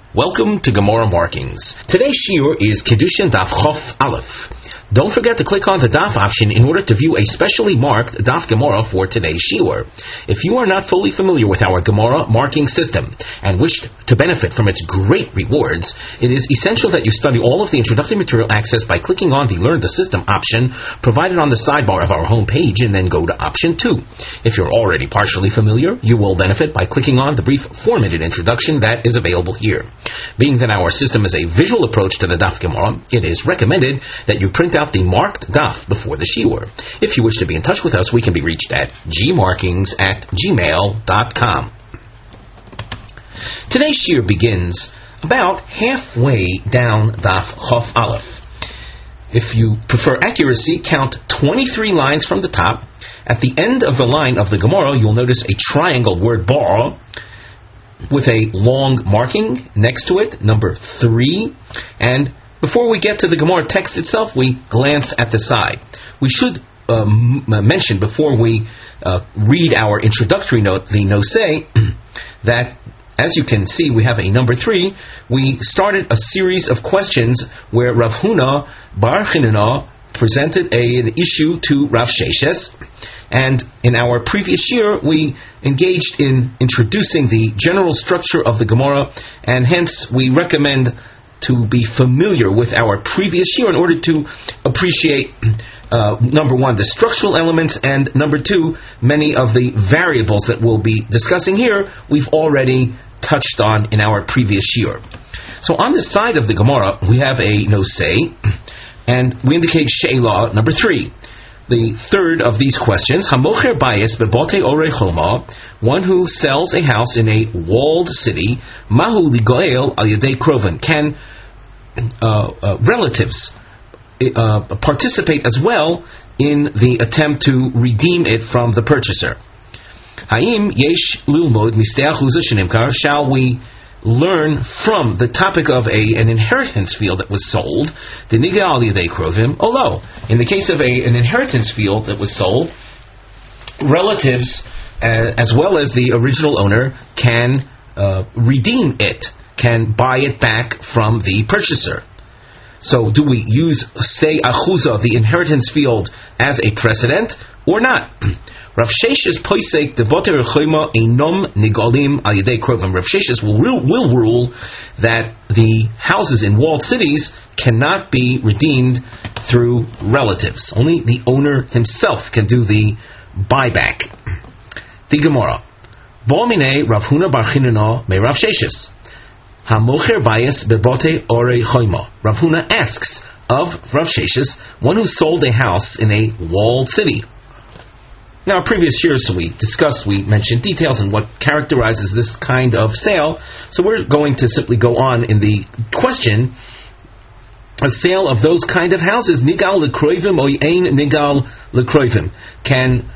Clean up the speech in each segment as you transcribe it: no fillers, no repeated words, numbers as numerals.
Welcome to Gemara Markings. Today's shiur is Kedushin Daf Chof Aleph. Don't forget to click on the Daf option in order to view a specially marked Daf Gemara for today's shiur. If you are not fully familiar with our Gemara marking system and wish to benefit from its great rewards, it is essential that you study all of the introductory material accessed by clicking on the Learn the System option provided on the sidebar of our home page and then go to option 2. If you're already partially familiar, you will benefit by clicking on the brief 4-minute introduction that is available here. Being that our system is a visual approach to the Daf Gemara, it is recommended that you print out the marked Daf before the shiur. If you wish to be in touch with us, we can be reached at gmarkings@gmail.com. Today's shiur begins about halfway down Daf Chof Aleph. If you prefer accuracy, count 23 lines from the top. At the end of the line of the Gemara, you'll notice a triangled word bar with a long marking next to it, number 3. And before we get to the Gemara text itself, we glance at the side. We should mention before we read our introductory note, the nosei, that as you can see, we have a number 3. We started a series of questions where Rav Huna Bar Chinana presented an issue to Rav Sheshes. And in our previous year, we engaged in introducing the general structure of the Gemara, and hence we recommend to be familiar with our previous year in order to appreciate, number 1, the structural elements, and number 2, many of the variables that we'll be discussing here, we've already touched on in our previous year. So on the side of the Gemara, we have a nosei, and we indicate she'elah, number 3. The third of these questions, Hamocher bayis bebote orei choma, one who sells a house in a walled city, mahu ligoel al yedei krovim, can relatives participate as well in the attempt to redeem it from the purchaser? Haim yesh lilmod mistei achuzah shenimkar, shall we learn from the topic of an inheritance field that was sold, the niga al yedei krovim, olo. In the case of an inheritance field that was sold, relatives as well as the original owner can redeem it, can buy it back from the purchaser. So do we use stei achuzah, the inheritance field, as a precedent or not? Rav Sheshes poisek debote rechoima einom nigalim al yedei krovim. Rav Sheshes will rule that the houses in walled cities cannot be redeemed through relatives. Only the owner himself can do the buyback. The Gemara. Bo minei Rav Huna bar Chinana me Rav Sheshes. Hamocher bayis bebote orei choima. Rav Huna asks of Rav Sheshes, one who sold a house in a walled city. Now, previous years we mentioned details on what characterizes this kind of sale, so we're going to simply go on in the question. A sale of those kind of houses, nigal lekroivim or ein nigal lekroivim, can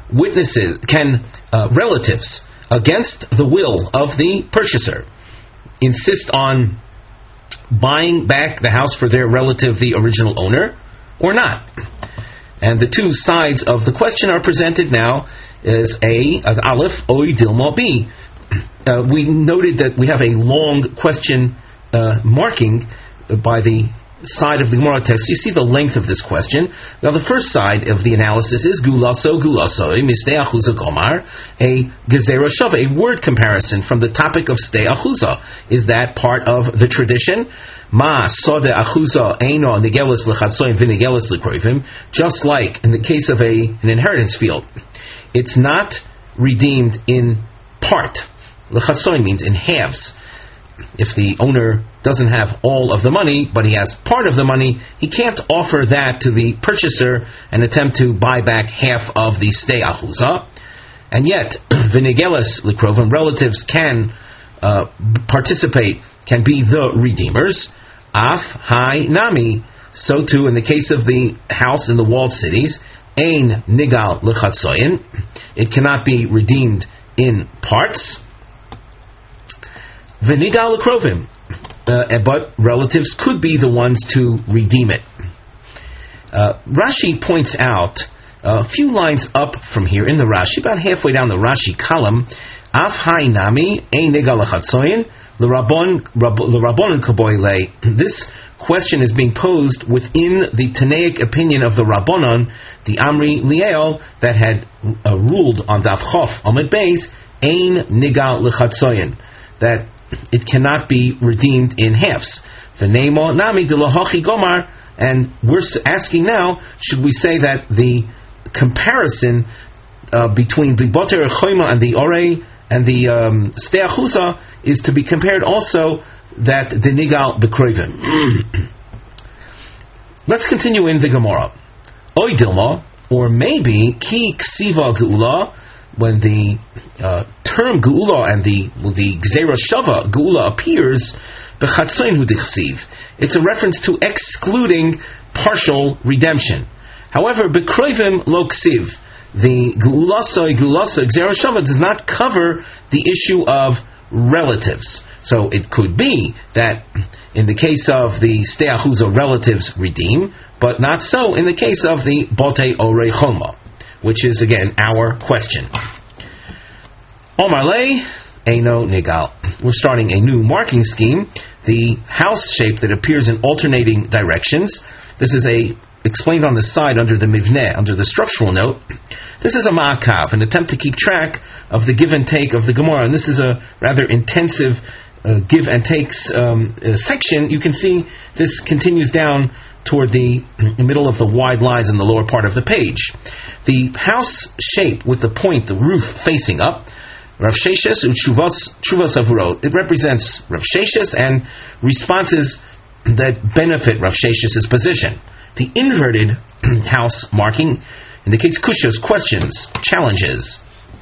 relatives, against the will of the purchaser, insist on buying back the house for their relative, the original owner, or not? And the two sides of the question are presented now as Aleph, Oy Dilma B. We noted that we have a long question marking by the side of the Gemara text. You see the length of this question. Now the first side of the analysis is Gulaso, Mistei Achuzah Gomar, a Gezerah Shava, a word comparison from the topic of Stei Achuzah. Is that part of the tradition? Ma Sode Achuzah Eino Nigelis Lechatzoim Vinigelis Lekroivim, just like in the case of an inheritance field. It's not redeemed in part. Lechatzoim means in halves. If the owner doesn't have all of the money, but he has part of the money, he can't offer that to the purchaser and attempt to buy back half of the stei achuzah. And yet, v'nigelis likrovim, relatives can participate, can be the redeemers. Af hai nami, so too in the case of the house in the walled cities, ein nigal lechatzoyin, it cannot be redeemed in parts. V'nigal lekrovim, but relatives could be the ones to redeem it. Rashi points out a few lines up from here in the Rashi, about halfway down the Rashi column, Af hai nami ein nigal lechatzoyin l'Rabbanon kaboy lei. This question is being posed within the Tanaic opinion of the Rabbanon, the Amri Liel, that had ruled on Daf Chof Amud Beis, Ein Nigal L'Chatzoyin, that it cannot be redeemed in halves. V'neimo nami de lohachi gomar, and we're asking now, should we say that the comparison between the Boter Choyma and the Orei and the Stei Achuza is to be compared also that the Nigal B'Kroivim. Let's continue in the Gemara. Oy Dilma, or maybe Ki Ksiva Geula, when the term Geula and the Gzeira Shava Geula appears, B'Chatzoin Hu Dichsiv. It's a reference to excluding partial redemption. However, B'Kroivim Lo Ksiv, the Geulasoi Gzeira Shava does not cover the issue of relatives. So it could be that in the case of the Stei Achuza, relatives redeem, but not so in the case of the Botei Orei Choma, which is again our question. Omar Lei Eino Nigal. We're starting a new marking scheme. The house shape that appears in alternating directions. This is explained on the side under the mivneh, under the structural note. This is a ma'akav, an attempt to keep track of the give and take of the Gemara, and this is a rather intensive give and takes section. You can see this continues down toward the middle of the wide lines in the lower part of the page. The house shape with the point, the roof facing up, Rav Sheshes and Shuvas Avurot, it represents Rav Sheshes and responses that benefit Rav Sheshes' position. The inverted house marking indicates kushas, questions, challenges.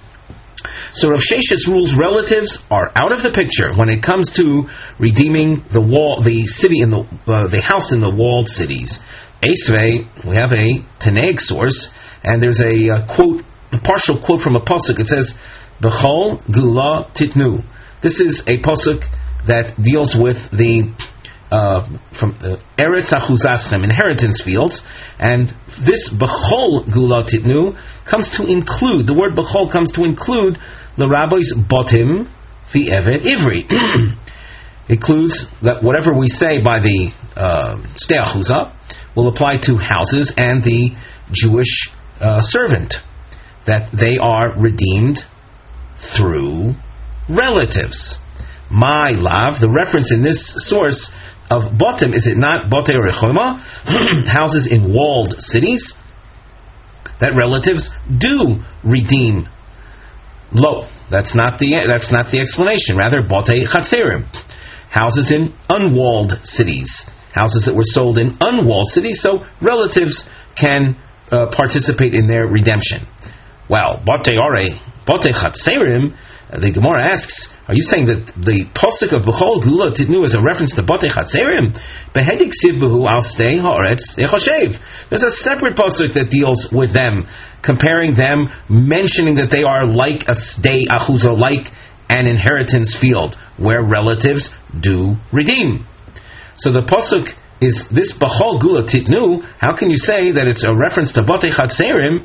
So Rav Sheshes rules relatives are out of the picture when it comes to redeeming the city in the house in the walled cities. Esvei, we have a Tanaic source, and there's a partial quote from a pasuk. It says, "B'chol gula titnu." This is a pasuk that deals with the from Eretz Achuzaschem, inheritance fields, and this B'chol Gula Titnu comes to include, the word B'chol comes to include the rabbi's Botim fi Evet Ivri. Includes that whatever we say by the Stei Achuza will apply to houses and the Jewish servant, that they are redeemed through relatives. My love, the reference in this source of Botim, is it not Botei Orei Choma, houses in walled cities, that relatives do redeem? Lo, that's not the explanation. Rather, Botei Chatzerim, houses in unwalled cities, houses that were sold in unwalled cities, so relatives can participate in their redemption. Well, Botei Chatzerim, the Gemara asks, are you saying that the pasuk of B'chol Gula Titnu is a reference to Botei Chatzerim? Behedik Siv Behu Al Stei Haaretz Echoshev. There's a separate pasuk that deals with them, comparing them, mentioning that they are like a Stei Achuza, like an inheritance field, where relatives do redeem. So the pasuk is this B'chol Gula Titnu. How can you say that it's a reference to Botei Chatzerim?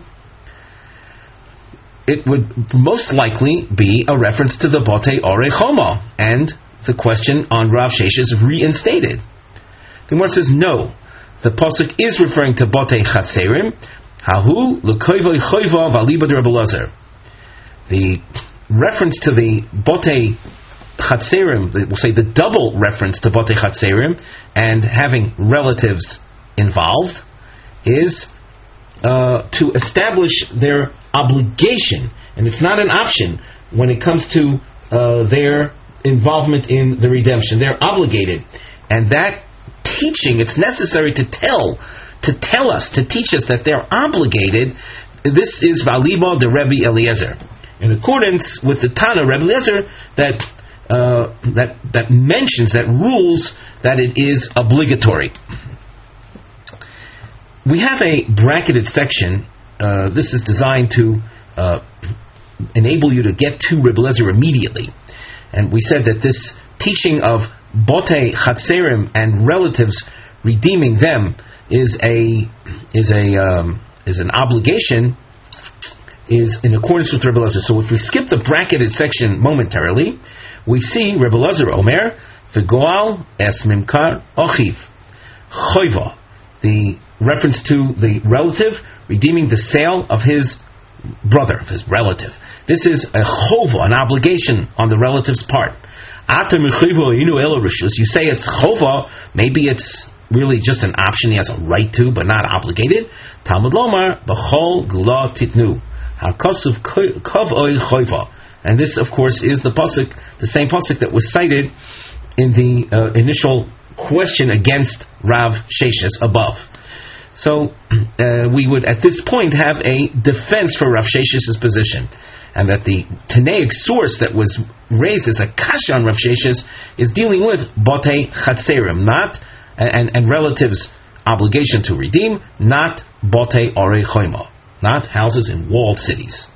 It would most likely be a reference to the Botei Orei Choma, and the question on Rav Sheshes is reinstated. The Gemara says no. The pasuk is referring to Botei Chatzerim. Hahu l'koivoi choiva v'aliba de Rebbe Elazar. The reference to the Botei Chatzerim, we'll say the double reference to Botei Chatzerim and having relatives involved, is to establish their obligation, and it's not an option when it comes to their involvement in the redemption. They're obligated, and that teaching, it's necessary to teach us that they're obligated. This is Valiba de Rebbe Eliezer, in accordance with the Tana Rebbe Eliezer that mentions, that rules that it is obligatory. We have a bracketed section. This is designed to enable you to get to Rebbe Eliezer immediately. And we said that this teaching of Botei Chatzerim and relatives redeeming them is an obligation, is in accordance with Rebbe Eliezer. So if we skip the bracketed section momentarily, we see Rebbe Elazar Omer, V'goal es mimkar ochiv. Choiva, the reference to the relative redeeming the sale of his brother, of his relative. This is a chova, an obligation on the relative's part. You say it's chova, maybe it's really just an option he has a right to, but not obligated. Talmud Lomar, b'chol gula titnu. HaKosuf kov oy choiva. And this, of course, is the pasuk, the same pasuk that was cited in the initial question against Rav Sheshes above. So we would at this point have a defense for Rav Shesh's position, and that the Tanaic source that was raised as a kasha on Rav Sheshes is dealing with Botei Chatzerim, not and relatives' obligation to redeem, not Botei Orei Choima, not houses in walled cities.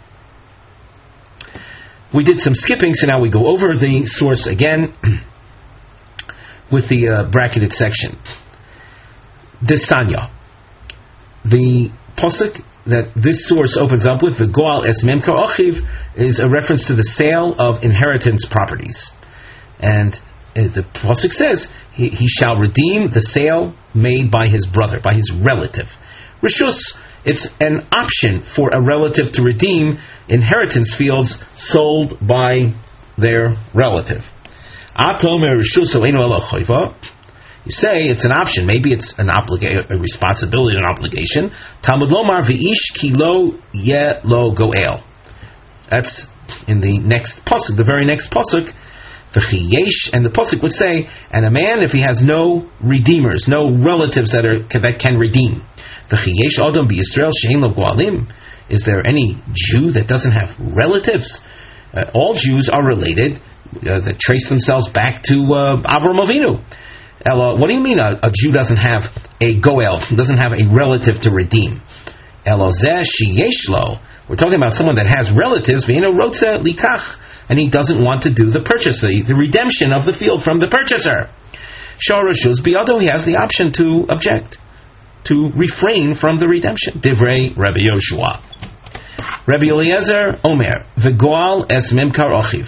We did some skipping, so now we go over the source again with the bracketed section. Desanya. The pasuk that this source opens up with, the Goal es memkar ochiv, is a reference to the sale of inheritance properties. And the pasuk says, he shall redeem the sale made by his brother, by his relative. Rishus, it's an option for a relative to redeem inheritance fields sold by their relative. Atomer rishus eino ela choiva. You say it's an option, maybe it's a responsibility, an obligation. Talmud Lomar v'ish ki lo ye lo goel. That's in the next pasuk, the very next pasuk. V'chiyesh, and the pasuk would say, and a man, if he has no redeemers, no relatives that can redeem. V'chiyesh adam b'Yisrael she'en lo goalim. Is there any Jew that doesn't have relatives? All Jews are related, that trace themselves back to Avram Avinu. What do you mean a Jew doesn't have a goel, doesn't have a relative to redeem? Elozeh sheyeshlo. We're talking about someone that has relatives, v'ino rotze likach, and he doesn't want to do the purchase, the redemption of the field from the purchaser. Shorashus biyado, he has the option to object, to refrain from the redemption. Divrei Rabbi Yoshua. Rabbi Eliezer Omer, v'goal es memkar ochiv.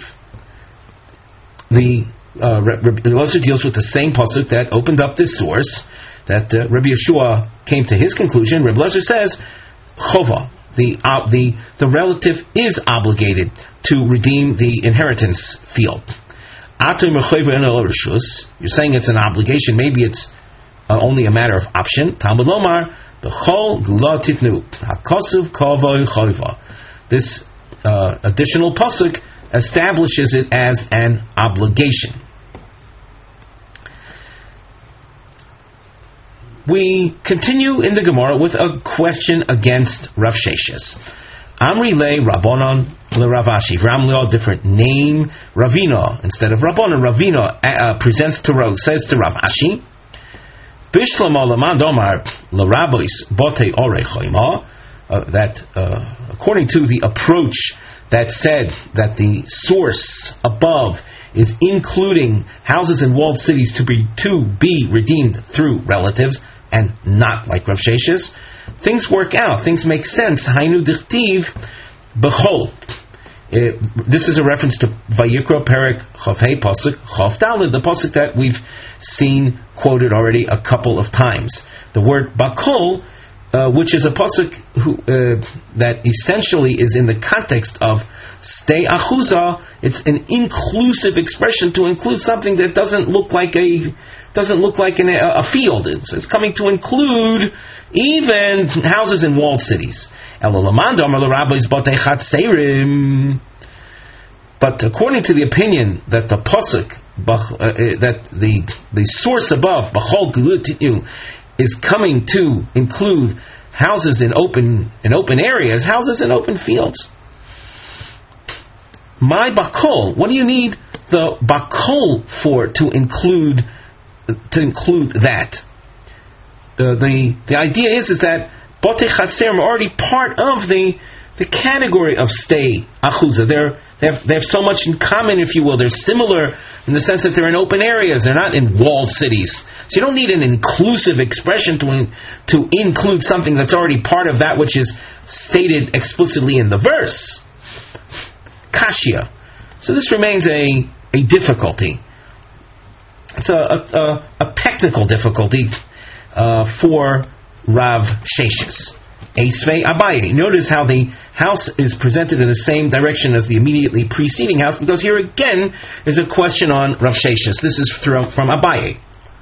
The Rabbi Eliezer deals with the same pasuk that opened up this source, that Rabbi Yeshua came to his conclusion. Rabbi Eliezer says, chova, the relative is obligated to redeem the inheritance field. You're saying it's an obligation, maybe it's only a matter of option. Talmud Lomar, b'chol gula titnu, hakosuv kavoy choiva. This additional pasuk establishes it as an obligation. We continue in the Gemara with a question against Rav Sheshes. Amri le Rabbanon le Ravashi. Ramli, different name. Ravina instead of Rabbanon. Ravina presents to says to Ravashi. Bishlam alaman domar le Rabbois bote ore choima. That according to the approach that said that the source above is including houses in walled cities to be redeemed through relatives, and not like Rav Sheshes, things work out, things make sense. Hainu dichtiv b'chol. This is a reference to Vayikra Perek Chavhei Pasuk Chav Daled, the pasuk that we've seen quoted already a couple of times. The word bakol, which is a pasuk that essentially is in the context of stei achuza. It's an inclusive expression to include something that doesn't look like a field. It's coming to include even houses in walled cities. But according to the opinion that the pasuk, that the source above b'chol gelu is coming to include houses in open areas, houses in open fields. My bakol, what do you need the bakol for to include that? The idea is that Botei Chatzerim are already part of the category of stei achuza. They have so much in common, if you will. They're similar in the sense that they're in open areas. They're not in walled cities. So you don't need an inclusive expression to include something that's already part of that which is stated explicitly in the verse. Kashya. So this remains a a difficulty. It's a technical difficulty for Rav Sheshes. Eisvei Abaye. Notice how the house is presented in the same direction as the immediately preceding house, because here again is a question on Rav Sheshes. This is from Abaye.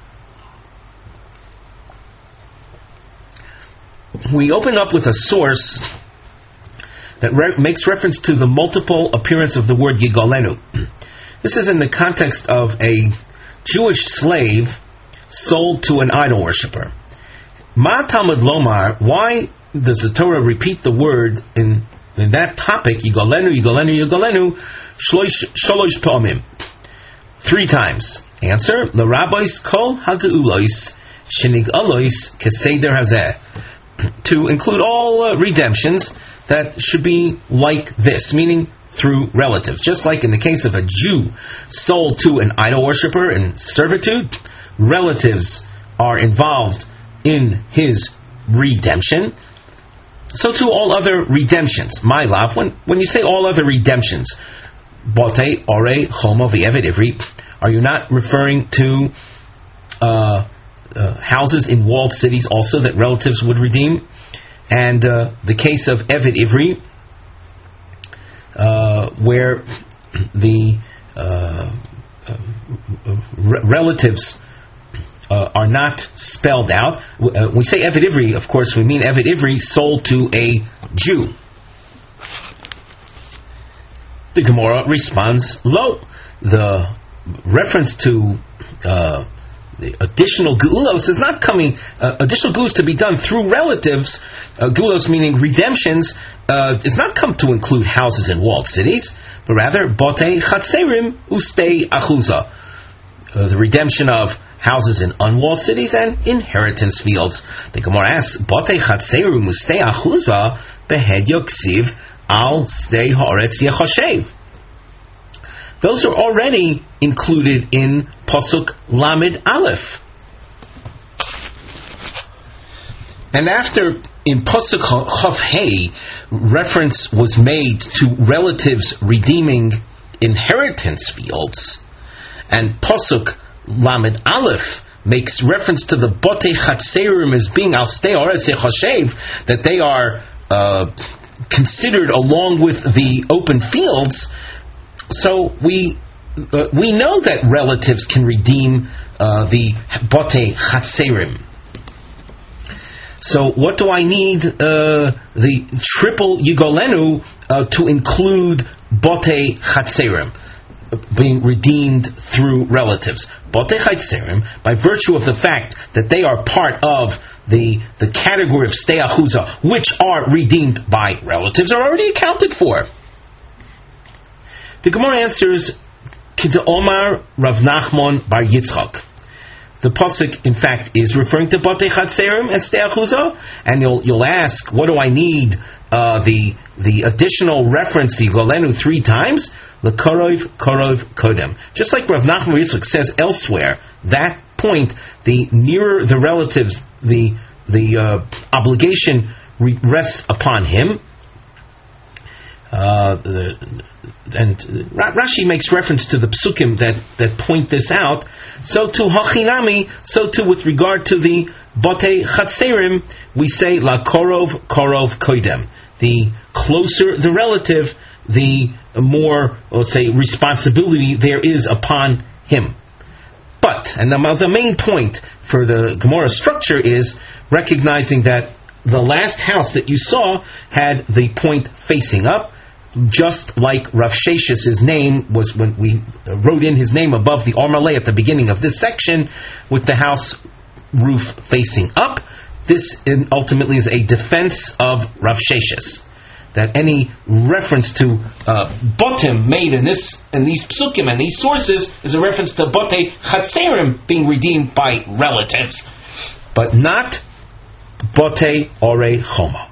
We open up with a source that makes reference to the multiple appearance of the word Yigolenu. This is in the context of a Jewish slave sold to an idol worshiper. Ma Talmud Lomar, why does the Torah repeat the word in that topic, Yigolenu, Yigolenu, Yigolenu, sholosh pa'amim, 3 times? Answer, the rabbis kol hageulois shenigalois keseder hazeh, to include all redemptions that should be like this, meaning through relatives. Just like in the case of a Jew sold to an idol worshiper in servitude, relatives are involved in his redemption. So to all other redemptions. My love, when you say all other redemptions, bote, ore, homo, v'evet, ivri, are you not referring to houses in walled cities also that relatives would redeem? And the case of Eved Ivri, where the relatives are not spelled out. We say Eved Ivri, of course, we mean Eved Ivri sold to a Jew. The Gemara responds, Lo. The reference to the additional geulos is not coming, additional geulos to be done through relatives, geulos meaning redemptions, is not come to include houses in walled cities, but rather bote chatzerim ustei achuza, the redemption of houses in unwalled cities and inheritance fields. The Gemara asks, bote chatzerim ustei achuza behed yoksiv al stei haaretz yechoshev. Those are already included in Pasuk Lamed Aleph. And after in Pasuk Chav Hei, reference was made to relatives redeeming inheritance fields, and Pasuk Lamed Aleph makes reference to the Bote Chatzerim as being Al Stei Haaretz Yechoshev, that they are considered along with the open fields. So we know that relatives can redeem the bote chatzerim. So what do I need the triple yigolenu to include bote chatzerim being redeemed through relatives? Bote chatzerim, by virtue of the fact that they are part of the category of stei achuza, which are redeemed by relatives, are already accounted for. The Gemara answers, Kida Omar Rav Nachman Bar Yitzchak. The pasuk, in fact, is referring to Batei Chatzerim and Stei Achuza, and you'll ask, what do I need the additional reference to Golenu 3 times? L'korov kodem. Just like Rav Nachman Bar Yitzchak says elsewhere, that point, the nearer the relatives, the obligation rests upon him. And Rashi makes reference to the psukim that point this out. So to hachinami, so too with regard to the bote chatzerim, we say la korov koidem. The closer the relative, the more, let's say, responsibility there is upon him. But, and the main point for the Gemara structure is recognizing that the last house that you saw had the point facing up, just like Rav Sheshes' name was when we wrote in his name above the Armaleh at the beginning of this section, with the house roof facing up. This ultimately is a defense of Rav Sheshes, that any reference to botim made in these psukim and these sources is a reference to bote chatzerim being redeemed by relatives, but not bote ore homo.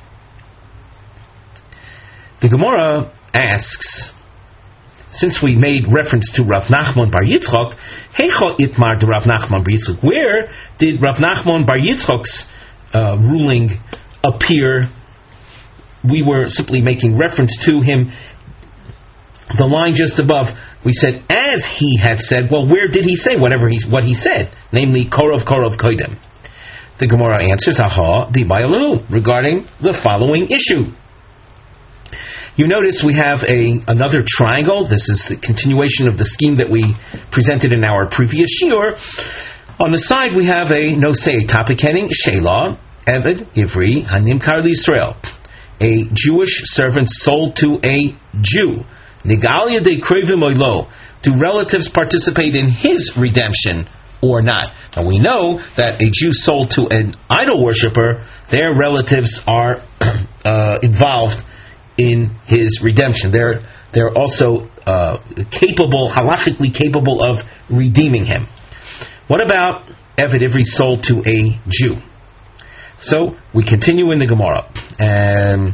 The Gemara asks, since we made reference to Rav Nachman Bar Yitzchak, Heicha Itmar de Rav Nachman Bar Yitzchak, where did Rav Nachman Bar Yitzchak's ruling appear? We were simply making reference to him the line just above, we said, as he had said. Well, where did he say what he said? Namely, korov koidem. The Gemara answers, aha, di bayalu, regarding the following issue. You notice we have another triangle. This is the continuation of the scheme that we presented in our previous shiur. On the side we have a nosei, topic heading, Shelah, Eved, Ivri, Hanimkar Yisrael. A Jewish servant sold to a Jew. Nigalia de Krevim Oilo. Do relatives participate in his redemption or not? Now we know that a Jew sold to an idol worshiper, their relatives are involved in his redemption. They're also halachically capable of redeeming him. What about Eved Ivri sold to a Jew? So we continue in the Gemara, and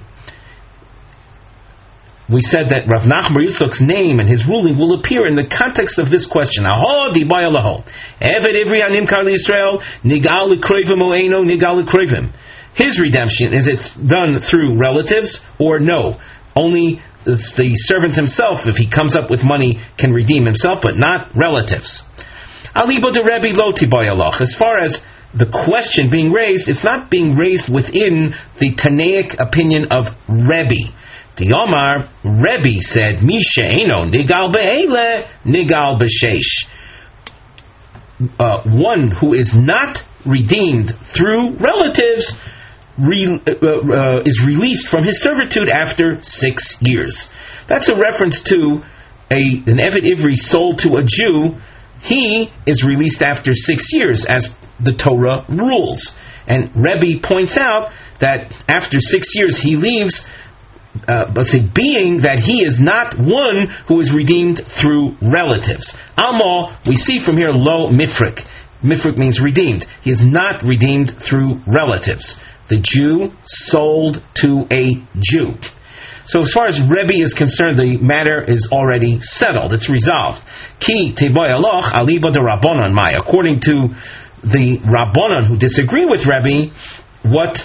we said that Rav Nachman Yitzchak's name and his ruling will appear in the context of this question. Aho di bayalaho. Eved Ivri animkar Yisrael nigal l'krevim o eino nigal l'krevim. His redemption, is it done through relatives or no? Only the servant himself, if he comes up with money, can redeem himself, but not relatives. Alibo de Rebbe lo tibayalach. As far as the question being raised, it's not being raised within the Tanaic opinion of Rebbe. The Omar, Rebbe said, Misha Eino, Nigal Be'ele, Nigal B'Sheish. One who is not redeemed through relatives is released from his servitude after 6 years. That's a reference to an Eved Ivri sold to a Jew. He is released after 6 years, as the Torah rules. And Rebbe points out that after 6 years he leaves, being that he is not one who is redeemed through relatives. Alma, we see from here, lo mifrik. Mifrik means redeemed. He is not redeemed through relatives. The Jew sold to a Jew. So as far as Rebbe is concerned, the matter is already settled. It's resolved. Ki teboy aloch aliba de Rabbanon mai. According to the Rabbanon who disagree with Rebbe, what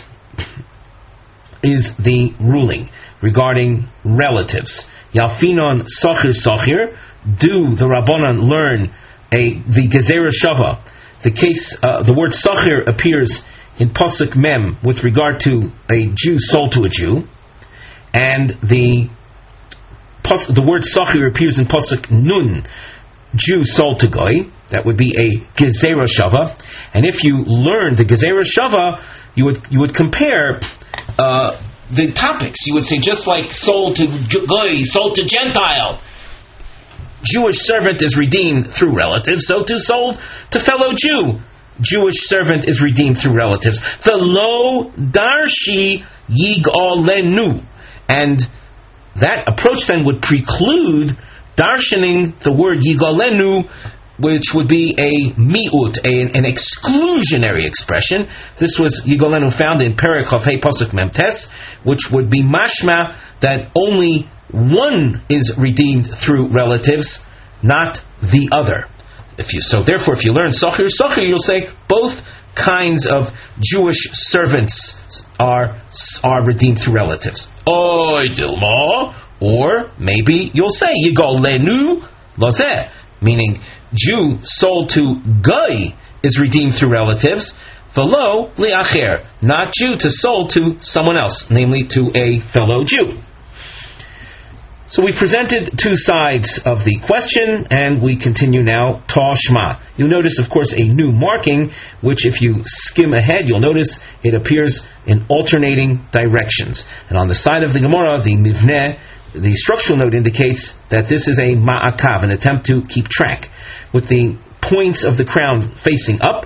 is the ruling regarding relatives? Yalfinon sochir. Do the Rabbanon learn the gezerah shava? The word sochir appears in Pasuk Mem with regard to a Jew sold to a Jew, and the word sochir appears in Pasuk Nun, Jew sold to Goy. That would be a gezerah shava. And if you learn the gezerah shava, you would compare the topics. You would say, just like sold to Goy, sold to Gentile, Jewish servant is redeemed through relatives, so too sold to fellow Jew, Jewish servant is redeemed through relatives. The lo darshi yigolenu. And that approach then would preclude darshaning the word yigolenu, which would be a mi'ut, an exclusionary expression. This was yigolenu found in Perek Chafei Pasuk Memtes, which would be mashma that only one is redeemed through relatives, not the other. Therefore, if you learn sochir, you'll say both kinds of Jewish servants are redeemed through relatives. Oy dilma, or maybe you'll say yigolenu lozeh, meaning Jew sold to Goy is redeemed through relatives. Velo liacher, not Jew to sold to someone else, namely to a fellow Jew. So we presented two sides of the question, and we continue now, Tashma. You'll notice, of course, a new marking, which if you skim ahead, you'll notice it appears in alternating directions. And on the side of the Gemara, the Mivneh, the structural note indicates that this is a Ma'akav, an attempt to keep track, with the points of the crown facing up.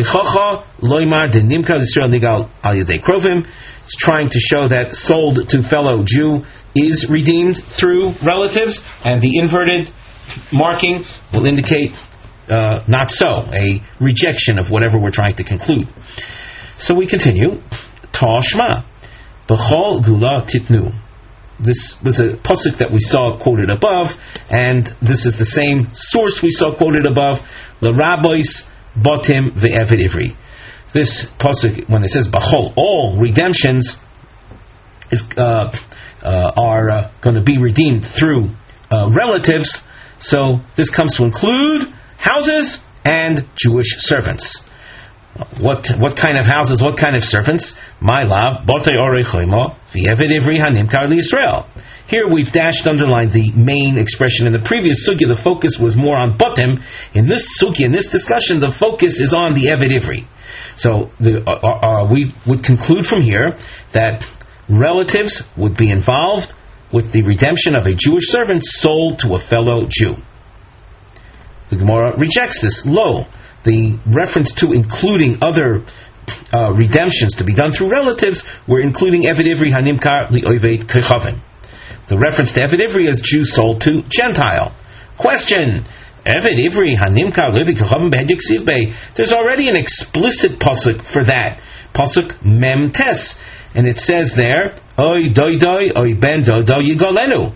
It's trying to show that sold to fellow Jew is redeemed through relatives, and the inverted marking will indicate not so, a rejection of whatever we're trying to conclude. So we continue. Tashma, b'chol gula titnu. This was a pasuk that we saw quoted above, and this is the same source we saw quoted above. L'rabbis botim ve'eved ivri. This pasuk, when it says b'chol, all redemptions are going to be redeemed through relatives. So this comes to include houses and Jewish servants. What kind of houses? What kind of servants? My love, botei orei choimo v'eved ivri hanimkar liYisrael. Here we've underlined the main expression. In the previous sugya, the focus was more on botim. In this sugya, in this discussion, the focus is on the eved ivri. So we would conclude from here that relatives would be involved with the redemption of a Jewish servant sold to a fellow Jew. The Gemara rejects this. Lo, the reference to including other redemptions to be done through relatives, we're including Eved Ivri Hanimkar Li'Oved Kechavim. The reference to Eved Ivri as Jew sold to Gentile. Question: Eved Ivri Hanimkar Li'Oved Kechavim Behedik Sivbei. There's already an explicit pasuk for that. Pasuk Mem Tes. And it says there, Oy doi doi, oy ben do do yigolenu.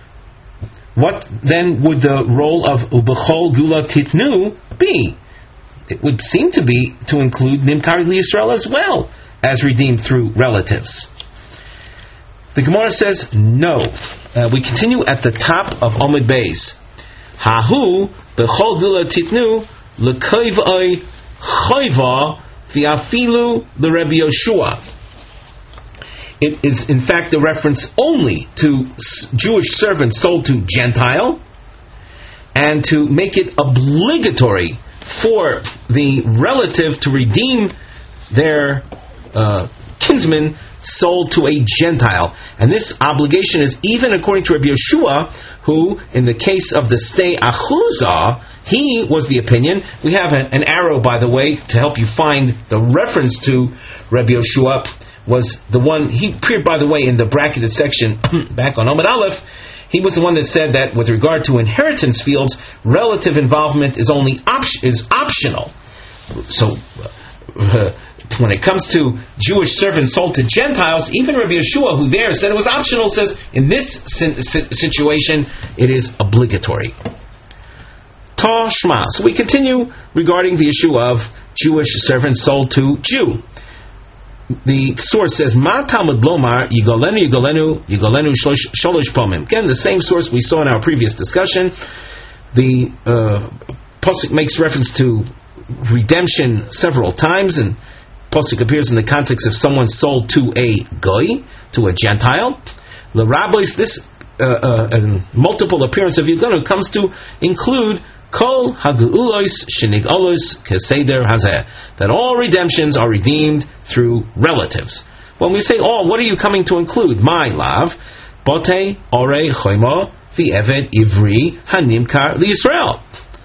What then would the role of Ubechol Gula Titnu be? It would seem to be to include Nimkar Yisrael as well as redeemed through relatives. The Gemara says no. We continue at the top of Omid Beis. Hahu Bechol Gula Titnu L'Koiv Oy Choiva V'Afilu L'Rebbe Yoshua. It is, in fact, a reference only to Jewish servants sold to Gentile, and to make it obligatory for the relative to redeem their kinsman sold to a Gentile. And this obligation is even according to Rabbi Yeshua, who, in the case of the stay Achuzah, he was the opinion. We have an arrow, by the way, to help you find the reference to Rabbi Yeshua. Was the one, he appeared, by the way, in the bracketed section back on Omid Aleph. He was the one that said that with regard to inheritance fields, relative involvement is only optional. So when it comes to Jewish servants sold to Gentiles, even Rabbi Yeshua, who there said it was optional, says in this situation it is obligatory. Tashma. So we continue regarding the issue of Jewish servants sold to Jew. The source says, Ma Talmud Blomar, Yigolenu Sholosh Pomim. Again, the same source we saw in our previous discussion. The Pasuk makes reference to redemption several times, and Pasuk appears in the context of someone sold to a Goy, to a Gentile. The rabbis, this multiple appearance of Yigolenu comes to include Kol hagu'ulos shenig'olos keseder hazeh, that all redemptions are redeemed through relatives. When we say all, what are you coming to include? My love, bote orei choimo v'eved ivri hanimkar liYisrael.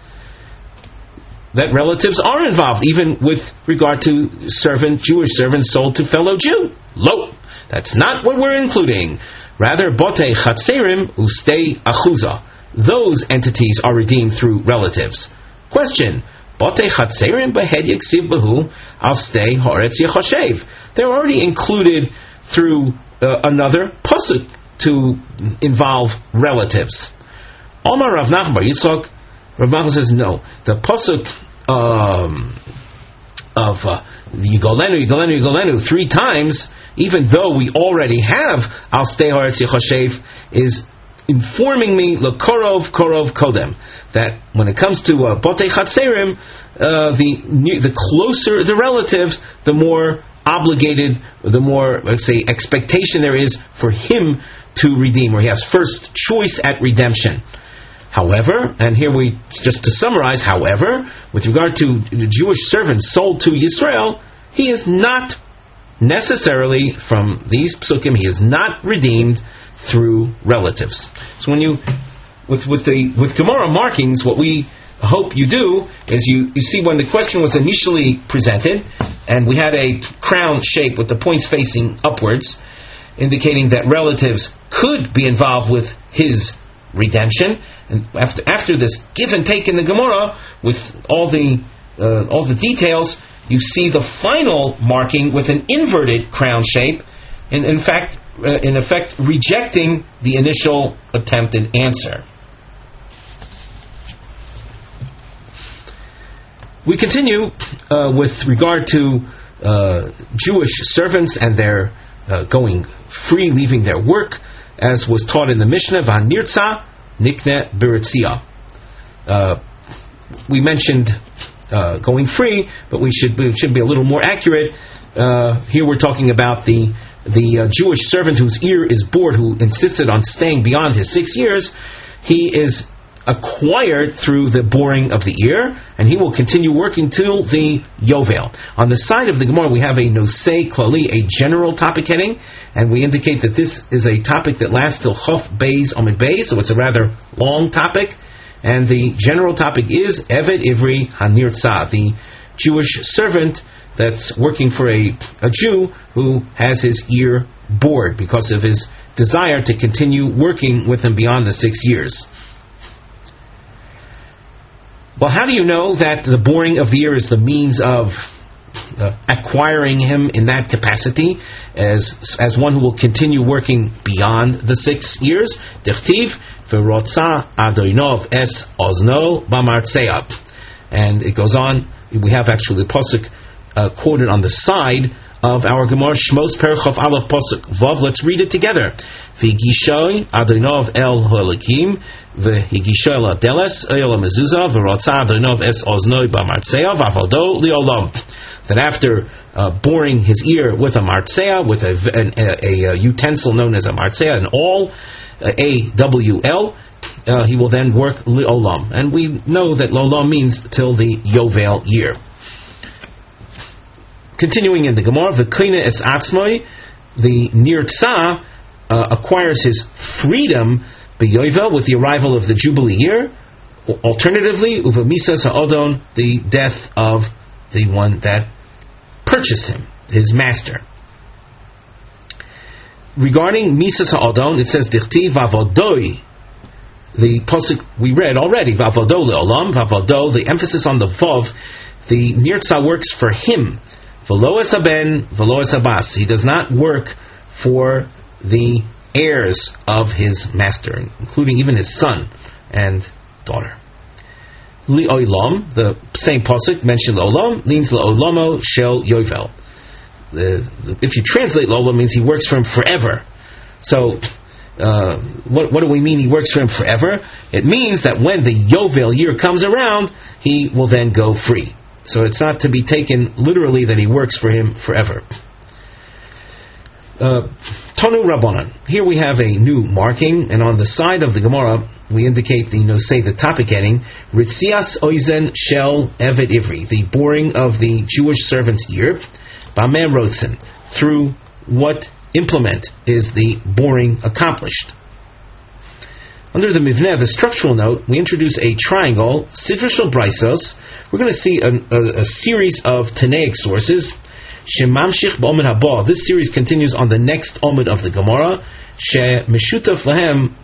That relatives are involved, even with regard to Jewish servants sold to fellow Jew. Lo, that's not what we're including. Rather, bote chatzerim ustei achuzah. Those entities are redeemed through relatives. Question: Bote chatzerim behed yiksiv behu al stei haaretz yechoshev. They're already included through another pasuk to involve relatives. Omar Rav Nachman bar Yitzchak. Rav Nachman says no. The pasuk of Yigolenu 3 times, even though we already have al stei haaretz yechoshev, is informing me korov kodem, that when it comes to botei chatzerim, the closer the relatives, the more obligated, the more, let's say, expectation there is for him to redeem, or he has first choice at redemption. However, and here we, just to summarize, however, with regard to the Jewish servant sold to Yisrael, he is not necessarily, from these psukim, he is not redeemed through relatives. So when you, with Gemara markings, what we hope you do is you see when the question was initially presented, and we had a crown shape with the points facing upwards, indicating that relatives could be involved with his redemption. And after this give and take in the Gemara, with all the details, you see the final marking with an inverted crown shape, and in effect rejecting the initial attempt and answer. We continue with regard to Jewish servants and their going free, leaving their work, as was taught in the Mishnah. Vanirtza nikne beritzia. We mentioned going free, but we should be a little more accurate. Here we're talking about the Jewish servant whose ear is bored, who insisted on staying beyond his 6 years. He is acquired through the boring of the ear, and he will continue working till the Yovel. On the side of the Gemara, we have a Nosei Klali, a general topic heading, and we indicate that this is a topic that lasts till Chof Beis Amid Beis, so it's a rather long topic. And the general topic is Eved Ivri Hanirtza, the Jewish servant that's working for a Jew who has his ear bored because of his desire to continue working with him beyond the 6 years. Well, how do you know that the boring of the ear is the means of acquiring him in that capacity as one who will continue working beyond the 6 years? Dichtiv v'rotza adoinov es ozno b'martzeah. And it goes on. We have actually the pasuk quoted on the side of our Gemara, Shmos Perchov Aleph pasuk Vav. Let's read it together. V'gishoy adoinov el holikim v'higishoy el adeles el mezuzah v'rotza adoinov es oznoi b'martzeah v'avodo liolam. That after boring his ear with a martzeah, with a utensil known as a martzeah, an awl, A-W-L, he will then work liolam. And we know that lolam means till the Yovel year. Continuing in the Gemara, v'koine es atzmoi, the nirtza acquires his freedom b'yovel with the arrival of the Jubilee year. Alternatively, uvamisas ha'odon, the death of the one that purchased him, his master. Regarding misas ha'odon, it says dichti vavodoi. The pasuk we read already, vavodo leolam, vavodo. The emphasis on the vav. The nirtza works for him. V'lo es haben, v'lo es habas. He does not work for the heirs of his master, including even his son and daughter. Li'olam, the same pasuk mentioned Olam, means Le'olamo shel Yovel. If you translate Lolam, means he works for him forever. So, what do we mean he works for him forever? It means that when the Yovel year comes around, he will then go free. So it's not to be taken literally that he works for him forever. Tonu Rabbanan. Here we have a new marking, and on the side of the Gemara, we indicate the topic heading, Ritzias Oizen Shel Eved Ivri, the boring of the Jewish servant's ear, Bameh Rotzen, through what implement is the boring accomplished. Under the Mivneh, the structural note, we introduce a triangle, Sidra Shel Braisos. We're going to see a series of Tanaic sources. Shemamshich b'Omid Haba. This series continues on the next Omid of the Gemara. She Meshutaf Lahem,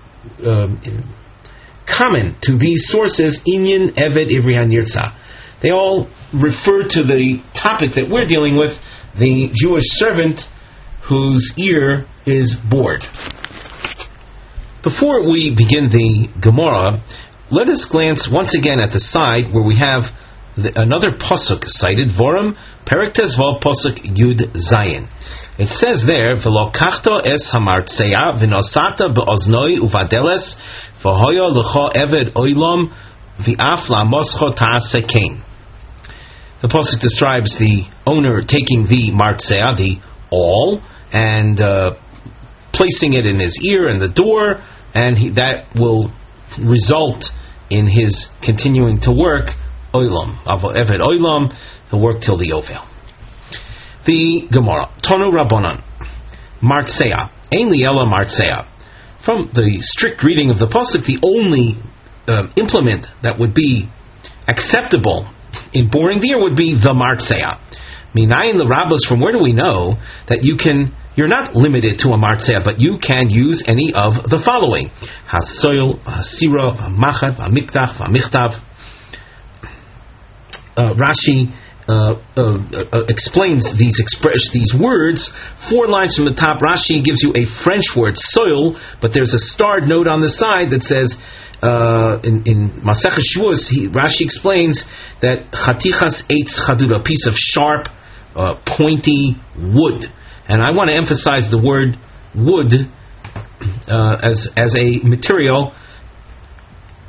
common to these sources, Inyan Eved Ivri HaNirtza. They all refer to the topic that we're dealing with, the Jewish servant whose ear is bored. Before we begin the Gemara, let us glance once again at the side where we have another pasuk cited, Voram, Perek Tezvav pasuk Yud Zayin. It says there, V'lokachto es hamartzeya v'nosata be'oznoi uvadeles v'hoyo l'cho eved oilam v'af la'moscho ta'ase kein. The pasuk describes the owner taking the martzeya, the awl, and placing it in his ear and the door, and that will result in his continuing to work oilam, eved oilam, he'll work till the Yovel. The Gemara, Tonu Rabbanan, Martzeya, Ein Liela Martzeya. From the strict reading of the pasuk, the only implement that would be acceptable in boring the ear would be the Martzeya. Minayin l'Rabbos, from where do we know that you're not limited to a Martzeya, but you can use any of the following: Hasoil, Hasira, Hamachat, Hamiktach, Hamichtav. Rashi explains these words 4 lines from the top. Rashi gives you a French word, soil, but there's a starred note on the side that says, in Masechah Shavuos, Rashi explains that chatichas eitz chadud, a piece of sharp, pointy wood. And I want to emphasize the word wood as a material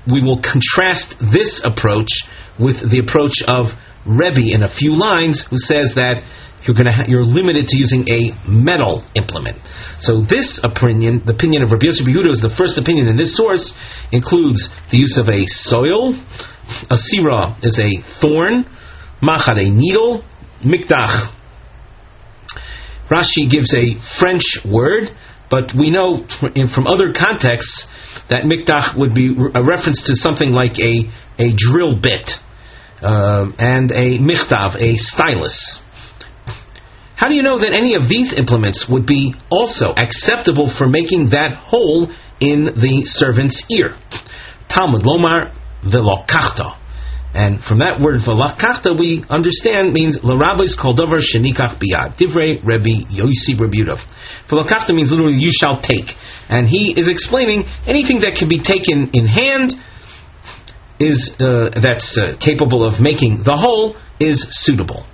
we will contrast this approach with the approach of Rebbe in a few lines, who says that you're limited to using a metal implement. So this opinion, the opinion of Rabbi Yossi Bar Yehuda, is the first opinion in this source, includes the use of a soil, a sira is a thorn, machad a needle, mikdach. Rashi gives a French word, but we know from other contexts that mikdach would be a reference to something like a drill bit, and a michtav, a stylus. How do you know that any of these implements would be also acceptable for making that hole in the servant's ear? Talmud lomar velokachta. And from that word velokachta we understand means l'rabbis kol davar shenikach biyad. Divrei Rabbi Yossi Bar Yehuda. Velokachta means literally you shall take. And he is explaining anything that can be taken in hand is that's capable of making the hole is suitable.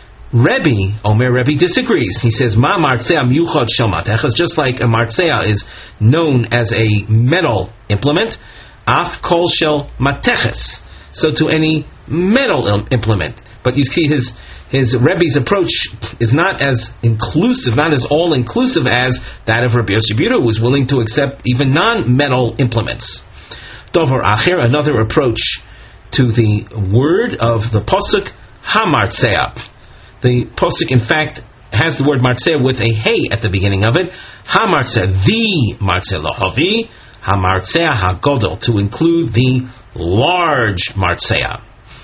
Rebbe disagrees. He says, Ma martzea miyuchad shel matechas, just like a martzea is known as a metal implement, af kol shel matechas, so to any metal implement. But you see his Rebbe's approach is not as inclusive, not as all-inclusive as that of Rabbi Yossi Bar Yehuda, who is willing to accept even non-metal implements. Dover acher, another approach to the word of the pasuk, ha-martzea. The pasuk, in fact, has the word martzeh with a hey at the beginning of it. Ha-martzeh, the martzeh lohavi, ha-martzeh ha-godol, to include the large martzeh.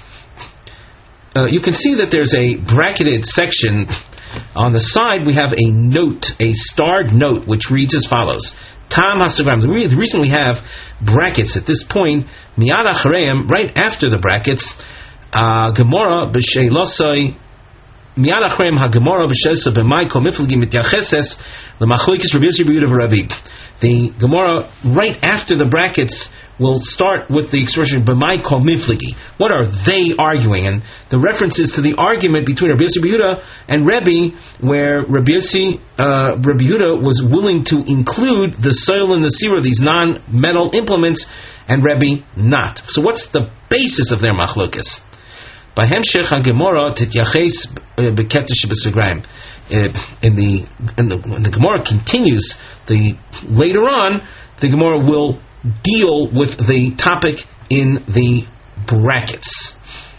You can see that there's a bracketed section. On the side, we have a note, a starred note, which reads as follows. Tam ha-sugram. The reason we have brackets at this point, miyad achareim, right after the brackets, Gemara b'sheilosai, miyad achareim ha-Gemara b'sheilosai b'mai kol miflagi mityacheses l'machloikis Rabbi Yossi Bar Yehuda v'Rabbi. The Gemara, right after the brackets, will start with the expression b'mai kol miflagi. What are they arguing? And the reference is to the argument between Rabbi Yossi Bar Yehuda and Rebbe, where Rabbi Yehuda was willing to include the soil and the sira, these non-metal implements, and Rebbe not. So what's the basis of their machlokas? By hemshech ha-Gemara tityaches b'ketesh b'segraim. When the Gemara continues, later on, the Gemara will deal with the topic in the brackets.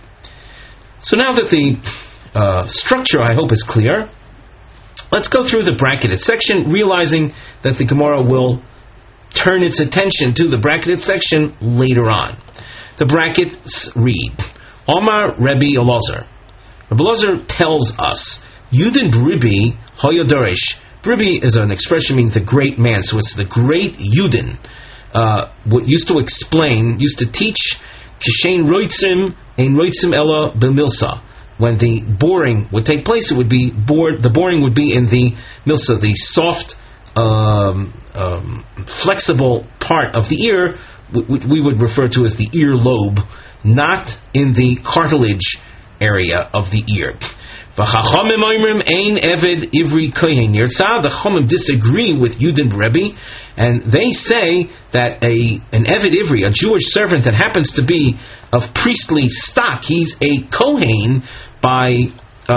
So now that the structure, I hope, is clear, let's go through the bracketed section, realizing that the Gemara will turn its attention to the bracketed section later on. The brackets read, Omar Rebbe Elazar. Rebbe Elazar tells us, Yudin B'Ribi Hoyodorish. B'Ribi is an expression meaning the great man, so it's the great Yudin. What used to teach Kishain Roitzim Ein Roitzim Ella B'Milsa. When the boring would take place, the boring would be in the milsa, the soft, flexible part of the ear, which we would refer to as the ear lobe, not in the cartilage area of the ear. The Chachamim disagree with Yudin Rebbe, and they say that an Eved Ivri, a Jewish servant that happens to be of priestly stock, he's a Kohen by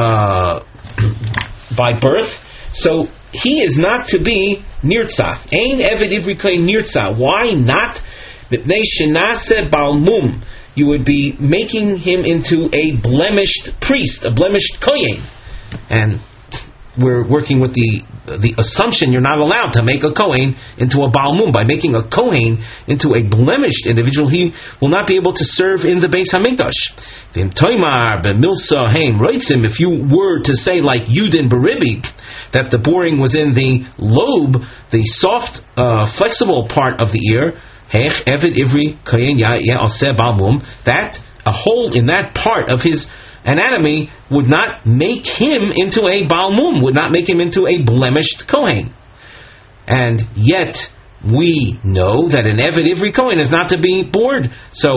birth, so he is not to be Nirtzah. Ein Eved Ivri Kohen Nirtzah. Why not? Mipnei shenaseh balmum. You would be making him into a blemished priest, a blemished kohen. And we're working with the assumption you're not allowed to make a kohen into a balmum. By making a kohen into a blemished individual, he will not be able to serve in the Beis Hamikdash. If you were to say, like Yudin B'Ribi, that the boring was in the lobe, the soft, flexible part of the ear, that a hole in that part of his anatomy would not make him into a balmum, would not make him into a blemished kohen. And yet we know that an Eved Ivri kohen is not to be bored. So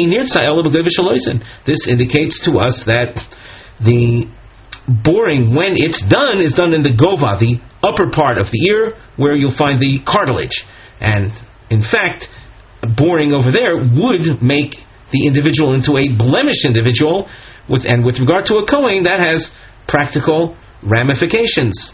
this indicates to us that the boring, when it's done, is done in the gova, the upper part of the ear, where you'll find the cartilage. And in fact, boring over there would make the individual into a blemished individual, with regard to a Kohen, that has practical ramifications.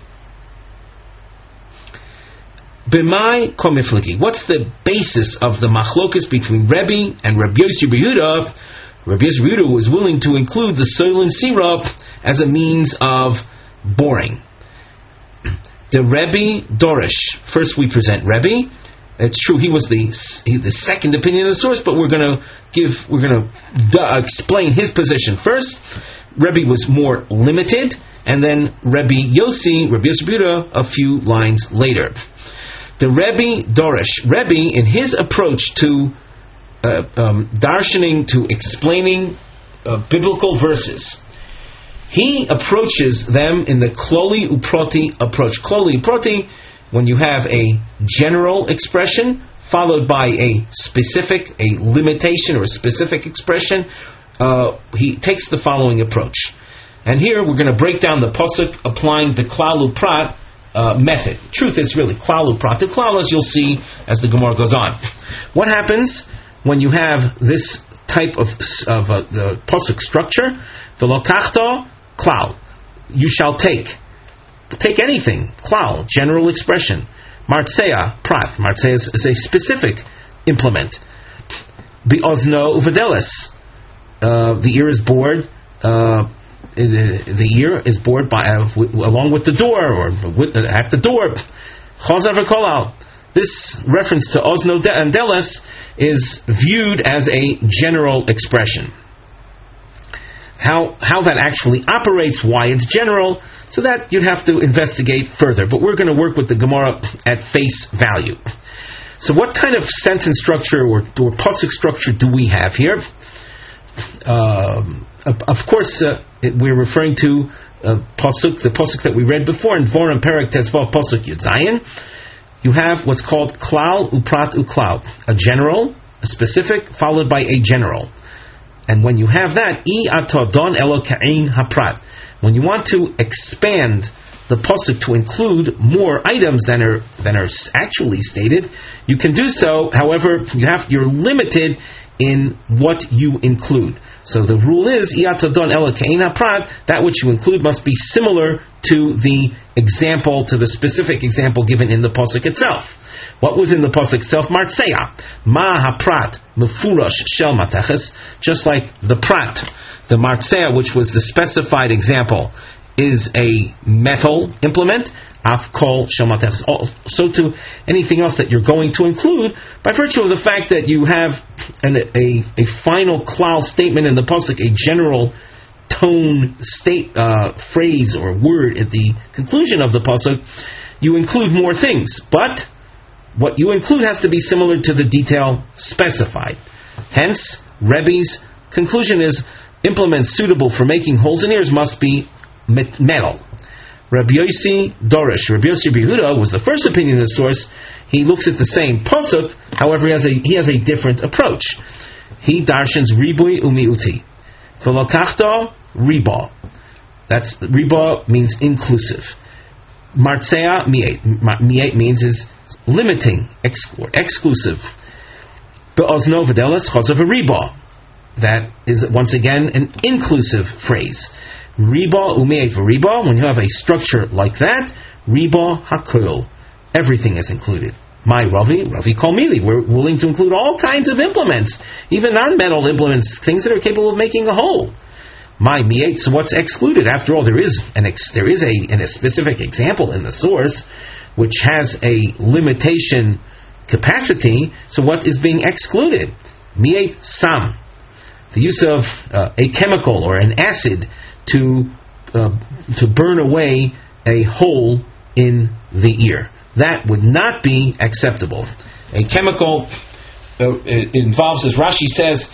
B'mai komifliki. What's the basis of the machlokas between Rebbe and Rabbi Yossi bar Yehuda? Rabbi Yossi bar Yehuda was willing to include the soylent syrup as a means of boring. The Rebbe Dorish. First we present Rebbe. It's true he was the second opinion of the source, but we're going to explain his position first. Rebbe was more limited, and then Rabbi Yossi bar Yehuda, a few lines later. The Rebbe Dorish. Rebbe, in his approach to darshaning, to explaining biblical verses, he approaches them in the kloli uproti approach. Kloli uproti, when you have a general expression followed by a specific, a limitation or a specific expression, he takes the following approach. And here we're going to break down the pasuk applying the klal uprat method. Truth is really klal uprat. The klal, as you'll see as the Gemara goes on. What happens when you have this type of pasuk structure? V'lokachta klal. You shall take anything. Klal, general expression. Martseya, prat. Martseya is a specific implement. Bi'ozno uvedeles. The ear is bored. The ear is bored by along with the door, or at the door. Chazav v'kolal. This reference to ozno and deles is viewed as a general expression. How that actually operates, why it's general, so that you'd have to investigate further. But we're going to work with the Gemara at face value. So what kind of sentence structure or pasuk structure do we have here? Of course, we're referring to the pasuk that we read before in Dvorim Perek Tezvav pasuk Yud Zayin. You have what's called klal uprat uklal, a general, a specific, followed by a general. And when you have that, I atodon elokain haprat, when you want to expand the pasuk to include more items than are actually stated, you can do so. However, you're limited in what you include. So the rule is iatadon elokain haprat, that which you include must be similar to the example, to the specific example given in the pasuk itself. What was in the pasuk itself? Martseya. Ma haprat mefurash shel mateches. Just like the prat, the martseya, which was the specified example, is a metal implement. Afkol shel mateches. So to anything else that you're going to include, by virtue of the fact that you have a final klal statement in the pasuk, a general tone, phrase or word at the conclusion of the pasuk, you include more things. But what you include has to be similar to the detail specified. Hence, Rebbe's conclusion is implements suitable for making holes in ears must be metal. Rabbi Yossi Dorish. Rabbi Yossi bar Yehuda was the first opinion of the source. He looks at the same pasuk, however, he has a different approach. He darshans ribui umiuti. V'lokachta riba. That's riba means inclusive. Martseya mi'et means is limiting, exclusive. Be'ozno v'deles chazav riba. That is once again an inclusive phrase. Riba u'mi'et v'riba. When you have a structure like that, riba hakol, everything is included. My Ravi call mili. We're willing to include all kinds of implements, even non-metal implements, things that are capable of making a hole. My mi'et. So what's excluded? After all, there is a specific example in the source which has a limitation capacity. So what is being excluded? Mi'et sam. The use of a chemical or an acid to burn away a hole in the ear. That would not be acceptable. A chemical involves, as Rashi says,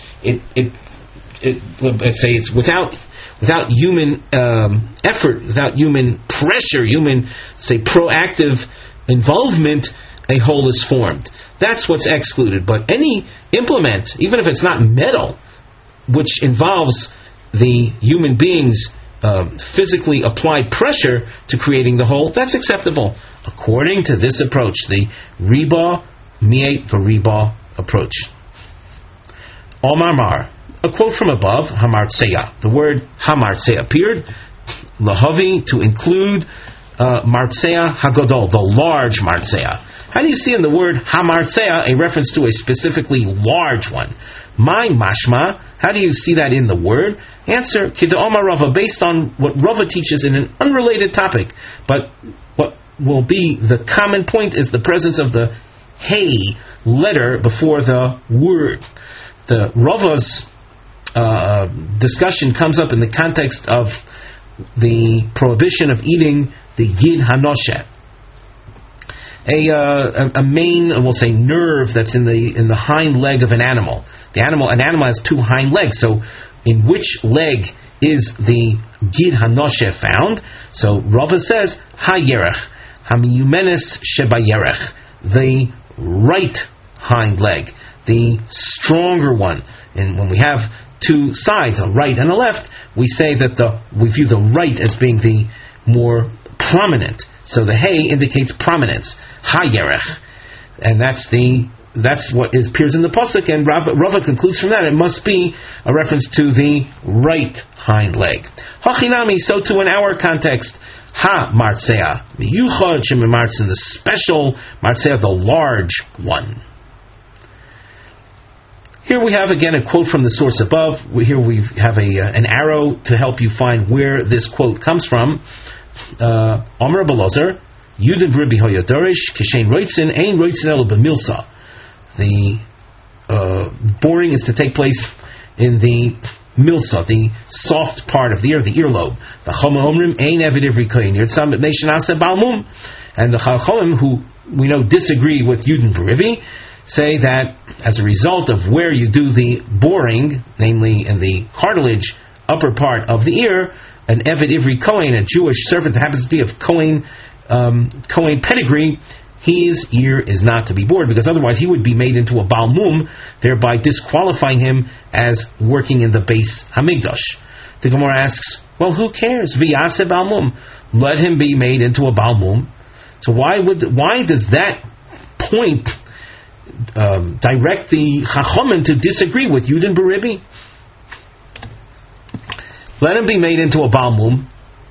let's say it's without human effort, without human pressure, human, say, proactive involvement, a hole is formed. That's what's excluded. But any implement, even if it's not metal, which involves the human being's physically applied pressure to creating the hole, that's acceptable. According to this approach, the riba, mi'et v'riba approach. Omar Mar, a quote from above, Hamartseya. The word Hamartseya appeared, Lahavi, to include Martseya Hagodol, the large Martseya. How do you see in the word Hamartseya a reference to a specifically large one? My mashma, how do you see that in the word? Answer, Kida Omar Rava, based on what Rava teaches in an unrelated topic. But what will be the common point is the presence of the Hey letter before the word. The Rava's discussion comes up in the context of the prohibition of eating the Gid Hanoshe, a main, we'll say, nerve that's in the hind leg of an animal. An animal has two hind legs, so in which leg is the Gid Hanoshe found? So Rava says, Ha-yerech, Ha-miyumenes sheba-yerech, the right hind leg, the stronger one. And when we have two sides, a right and a left, we say that we view the right as being the more prominent. So the Hey indicates prominence. Ha-yerech. And that's what appears in the pasuk, and Rava concludes from that it must be a reference to the right hind leg. Hachinami, so too in our context, Ha-martseya, miyuchad shemimartzen, the special martseya, the large one. Here we have again a quote from the source above. Here we have an arrow to help you find where this quote comes from. Omer Belazar, Yudin Ribi Hoyadorish, Kishain Roitzin, Ein Roitzin El B'milsa. The boring is to take place in the milsa, the soft part of the ear, the earlobe. The Chomim Omrim Ein Evid Ivri Koyin Yirtzam Nation Ase Balmum. And the Chachomim, who we know disagree with Yudin Ribi, say that as a result of where you do the boring, namely in the cartilage upper part of the ear, an Eved Ivri Kohen, a Jewish servant that happens to be of Kohen pedigree, his ear is not to be bored, because otherwise he would be made into a Balmum, thereby disqualifying him as working in the base Hamikdash. The Gemara asks, well, who cares? V'yase Balmum. Let him be made into a Balmum. So why does that point direct the Chachomim to disagree with Yudin Beribi? Let him be made into a Balmum.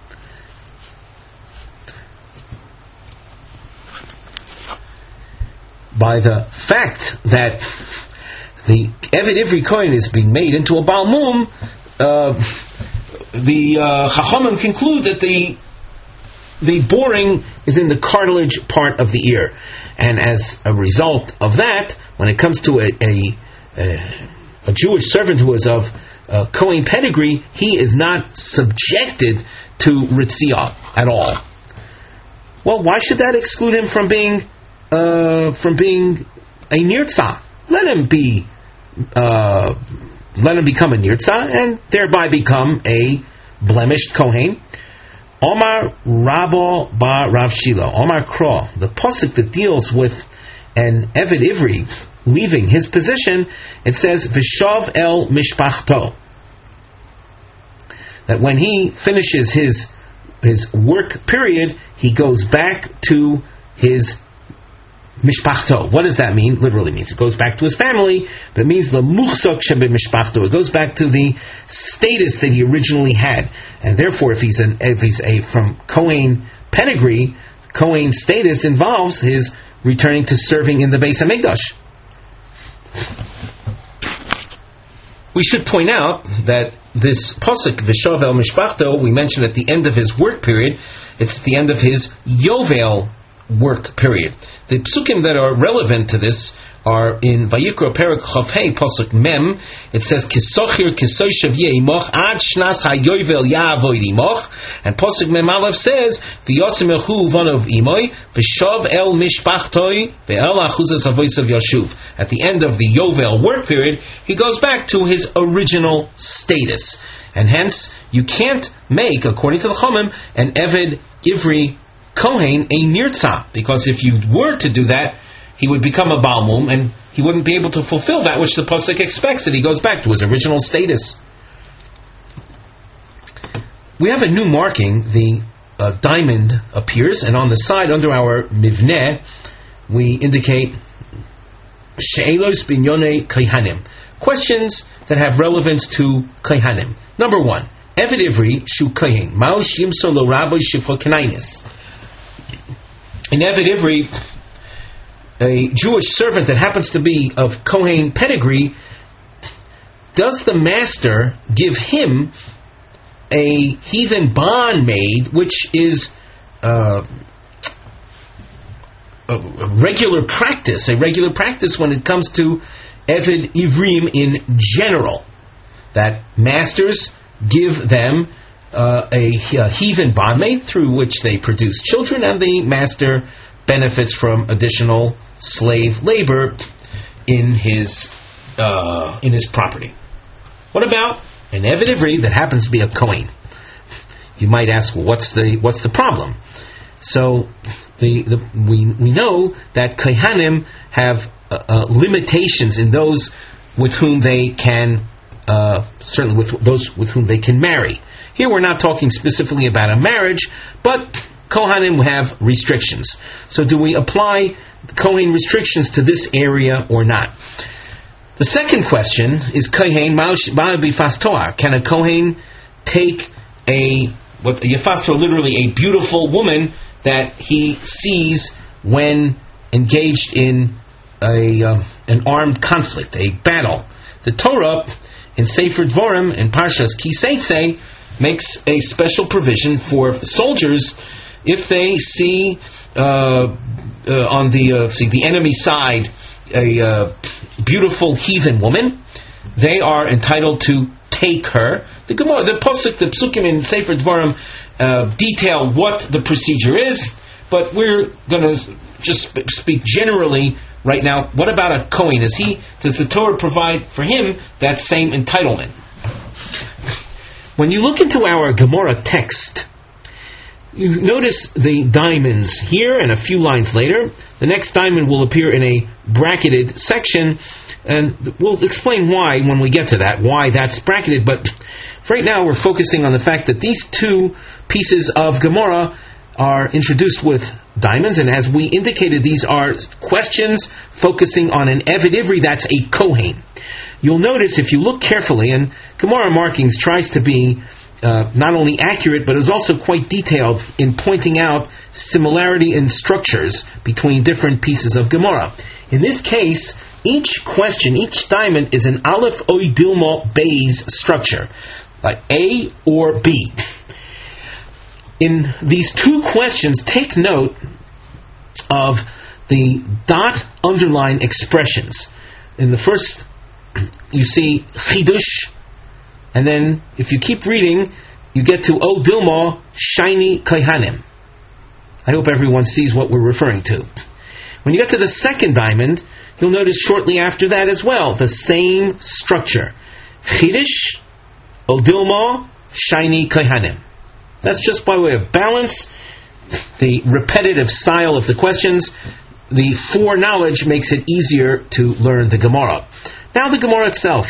By the fact that the Eved Ivri Kohen is being made into a Balmum, the Chachamim conclude that the boring is in the cartilage part of the ear, and as a result of that, when it comes to a Jewish servant who is of Kohen pedigree, he is not subjected to Ritziyah at all. Well, why should that exclude him from being a nirtza? Let him become a nirtza and thereby become a blemished kohen. Omar Rabo Bar Rav Shilo, Omar Kro, the pasuk that deals with an Eved Ivri leaving his position, it says Vishav el Mishpachto, that when he finishes his work period, he goes back to his Mishpachto. What does that mean? Literally means it goes back to his family, but it means the muchsok shebe mishpachto. It goes back to the status that he originally had, and therefore, if he's from Kohen pedigree, Kohen status involves his returning to serving in the Beis Hamikdash. We should point out that this pasuk V'shav el mishpachto we mentioned at the end of his work period. It's at the end of his Yovel work period. The psukim that are relevant to this are in Vayikra Perek Chavhei Pasuk Mem. It says Kisochir Kisoyshav Yeimoch Ad Shnas HaYovel Ya'avoid Imoch, and Pasuk Mem Aleph says V'yotzim Yehu Vanov Imoy V'shav El Mishpachtoi Ve'el Achuzas Avoisav Yashuv. At the end of the Yovel work period, he goes back to his original status, and hence you can't make, according to the Chomim, an Eved Ivri Kohen a nirtza, because if you were to do that, he would become a balmum, and he wouldn't be able to fulfill that which the pasuk expects, that he goes back to his original status. We have a new marking. The diamond appears, and on the side under our mivneh, we indicate She'elos binyone kohanim. Questions that have relevance to kohanim. Number 1. Eved Ivri shu kohen. Mao shimso lo rabbi shifo kenainis. In Eved Ivri, a Jewish servant that happens to be of Kohen pedigree, does the master give him a heathen bondmaid, which is a regular practice when it comes to Eved Ivrim in general, that masters give them a heathen bondmaid through which they produce children, and the master benefits from additional slave labor in his property. What about an Eved Ivri that happens to be a Kohen? You might ask, well, what's the problem? So we know that Kohanim have limitations in those with whom they can certainly with those with whom they can marry. Here we're not talking specifically about a marriage, but Kohanim have restrictions. So do we apply Kohen restrictions to this area or not? The second question is Kohen Ma'al Bifas Toar. Can a Kohen take Yafas Toar, literally a beautiful woman that he sees when engaged in an armed conflict, a battle? The Torah in Sefer Dvorim in Parshas Ki Seitzei makes a special provision for soldiers if they see on the enemy side a beautiful heathen woman, they are entitled to take her. The Gemara, the Psukim in Sefer Dvarim detail what the procedure is, but we're going to just speak generally right now. What about a Kohen? Does the Torah provide for him that same entitlement? When you look into our Gemara text, you notice the diamonds here, and a few lines later, the next diamond will appear in a bracketed section, and we'll explain why when we get to that, why that's bracketed. But right now we're focusing on the fact that these two pieces of Gemara are introduced with diamonds, and as we indicated, these are questions focusing on an Eved Ivri that's a Kohen. You'll notice, if you look carefully, and Gemara markings tries to be not only accurate, but is also quite detailed in pointing out similarity in structures between different pieces of Gemara. In this case, each question, each diamond is an Aleph Oy Dilma Beis structure, like A or B. In these two questions, take note of the dot underline expressions. In the first, you see Chidush, and then, if you keep reading, you get to O Dilma, shiny Kohanim. I hope everyone sees what we're referring to. When you get to the second diamond, you'll notice shortly after that as well, the same structure. Chidish, O Dilma, shiny Kohanim. That's just by way of balance, the repetitive style of the questions. The foreknowledge makes it easier to learn the Gemara. Now the Gemara itself.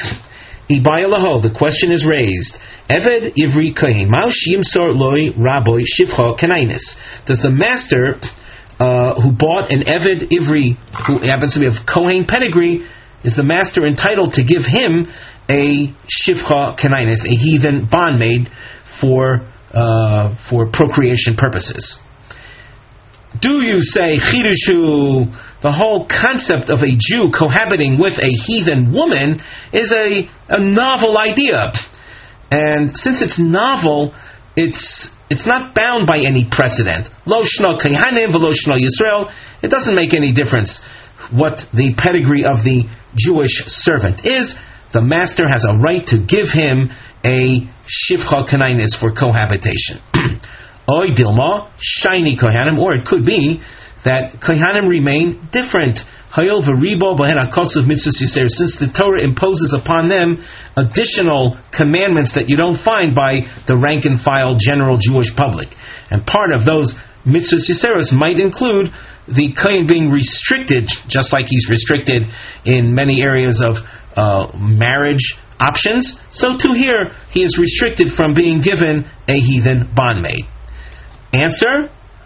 The question is raised. Eved Ivri Kohen, Mao Shimsor Loi Rabbi Shivcha Kenainis. Does the master who bought an Eved Ivri, who happens to be of Kohen pedigree, is the master entitled to give him a Shivcha Kenainis, a heathen bondmaid for procreation purposes? Do you say Chidushu, the whole concept of a Jew cohabiting with a heathen woman is a novel idea? And since it's novel, it's not bound by any precedent. Lo shno Kohanim v'lo shno Yisrael. It doesn't make any difference what the pedigree of the Jewish servant is. The master has a right to give him a Shivcha Kenainis for cohabitation. Oy Dilma, shiny Kohanim, or it could be that Kohanim remain different. Hayol v'ribo b'hen hakosov mitzvos yiser, since the Torah imposes upon them additional commandments that you don't find by the rank and file general Jewish public. And part of those mitzvos yiseros might include the Kohen being restricted, just like he's restricted in many areas of marriage options. So too here, he is restricted from being given a heathen bondmaid. Answer,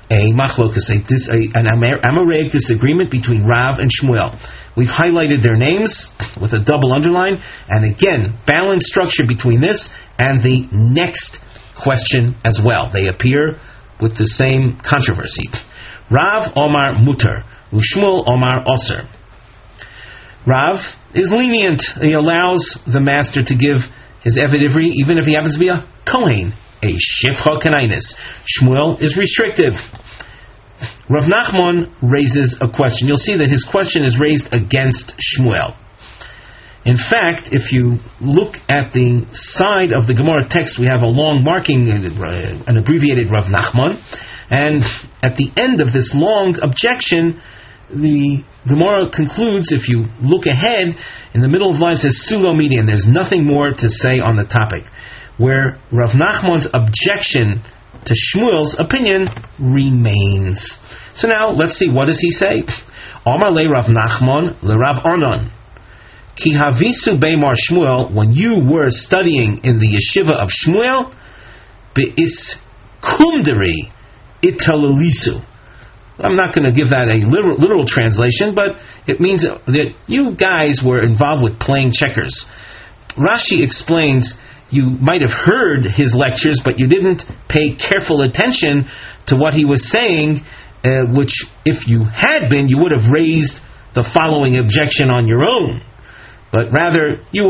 a machlokas, an Amaraic disagreement between Rav and Shmuel. We've highlighted their names with a double underline, and again, balanced structure between this and the next question as well. They appear with the same controversy. Rav Omar Mutar, Shmuel Omar Oser. Rav is lenient. He allows the master to give his Eved Ivri even if he happens to be a Kohen, a Shifcha Kanainis. Shmuel is restrictive. Rav Nachman raises a question. You'll see that his question is raised against Shmuel. In fact, if you look at the side of the Gemara text, we have a long marking, an abbreviated Rav Nachman, and at the end of this long objection, the Gemara concludes, if you look ahead, in the middle of the line it says Sulo Median. There's nothing more to say on the topic. Where Rav Nachman's objection to Shmuel's opinion remains. So now, let's see, what does he say? Amar le Rav Nachman le Rav Arnon. Ki havisu beimar Shmuel, when you were studying in the yeshiva of Shmuel, be'is kumderi italalisu. I'm not going to give that a literal translation, but it means that you guys were involved with playing checkers. Rashi explains you might have heard his lectures, but you didn't pay careful attention to what he was saying, which if you had been, you would have raised the following objection on your own. But rather, you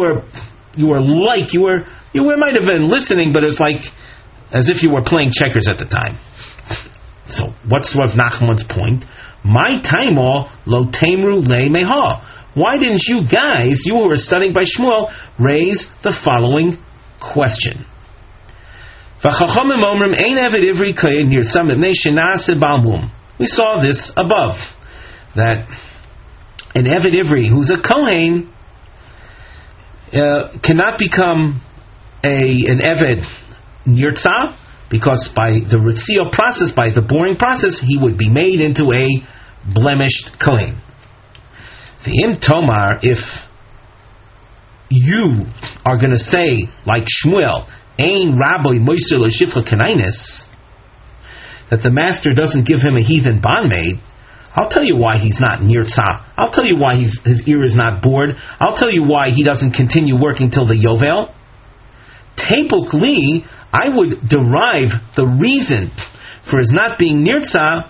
might have been listening, but it's like as if you were playing checkers at the time. So, what's Rav Nachman's point? My taimo lo temru le meha. Why didn't you guys, you who were studying by Shmuel, raise the following question? We saw this above, that an Eved Ivri who's a Kohen cannot become an Eved Nirtza, because by the Ritzio process, by the boring process, he would be made into a blemished Kohen. V'im Tomar, if you are going to say, like Shmuel, Ein Rabbi Moiser L'Shifcha Kanainis, that the master doesn't give him a heathen bondmaid, I'll tell you why he's not Nirtza. I'll tell you why his ear is not bored. I'll tell you why he doesn't continue working till the Yovel. Tepuk Li, I would derive the reason for his not being Nirtza.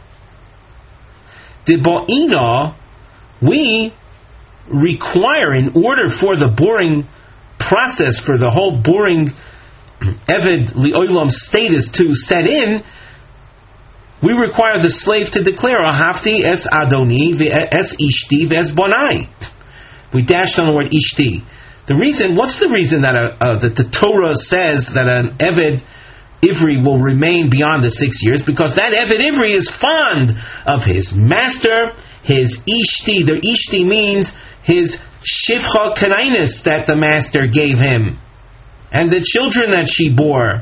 Debo'ina, we require, in order for the boring process, for the whole boring Eved Li'olam status to set in, we require the slave to declare Ahavti es Adoni es Ishti es Bonai. We dashed on the word Ishti. What's the reason that that the Torah says that an Eved Ivri will remain beyond the 6 years? Because that Eved Ivri is fond of his master, his Ishti. The Ishti means his Shivcha Kanainis that the master gave him, and the children that she bore.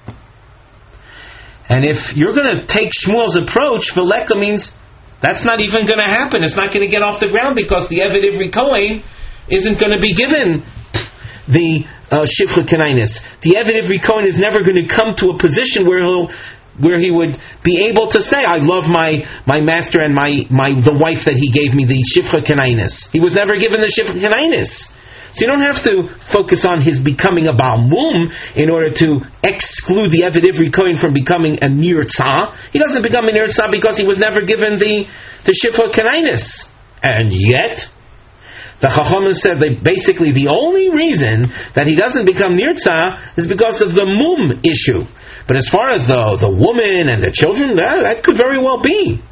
And if you're going to take Shmuel's approach, Veleka means that's not even going to happen. It's not going to get off the ground, because the Eved Ivri Kohen isn't going to be given the Shivcha Kanainis. The Eved Ivri Kohen is never going to come to a position where he would be able to say, I love my master and the wife that he gave me, the Shivcha Kanainis. He was never given the Shivcha Kanainis. So you don't have to focus on his becoming a Baal Mum in order to exclude the Eved Ivri Kohen from becoming a Nirtza. He doesn't become a Nirtza because he was never given the Shivcha Kanainis. And yet, the Chachamim said that basically the only reason that he doesn't become Nirtza is because of the Mum issue. But as far as the woman and the children, that could very well be.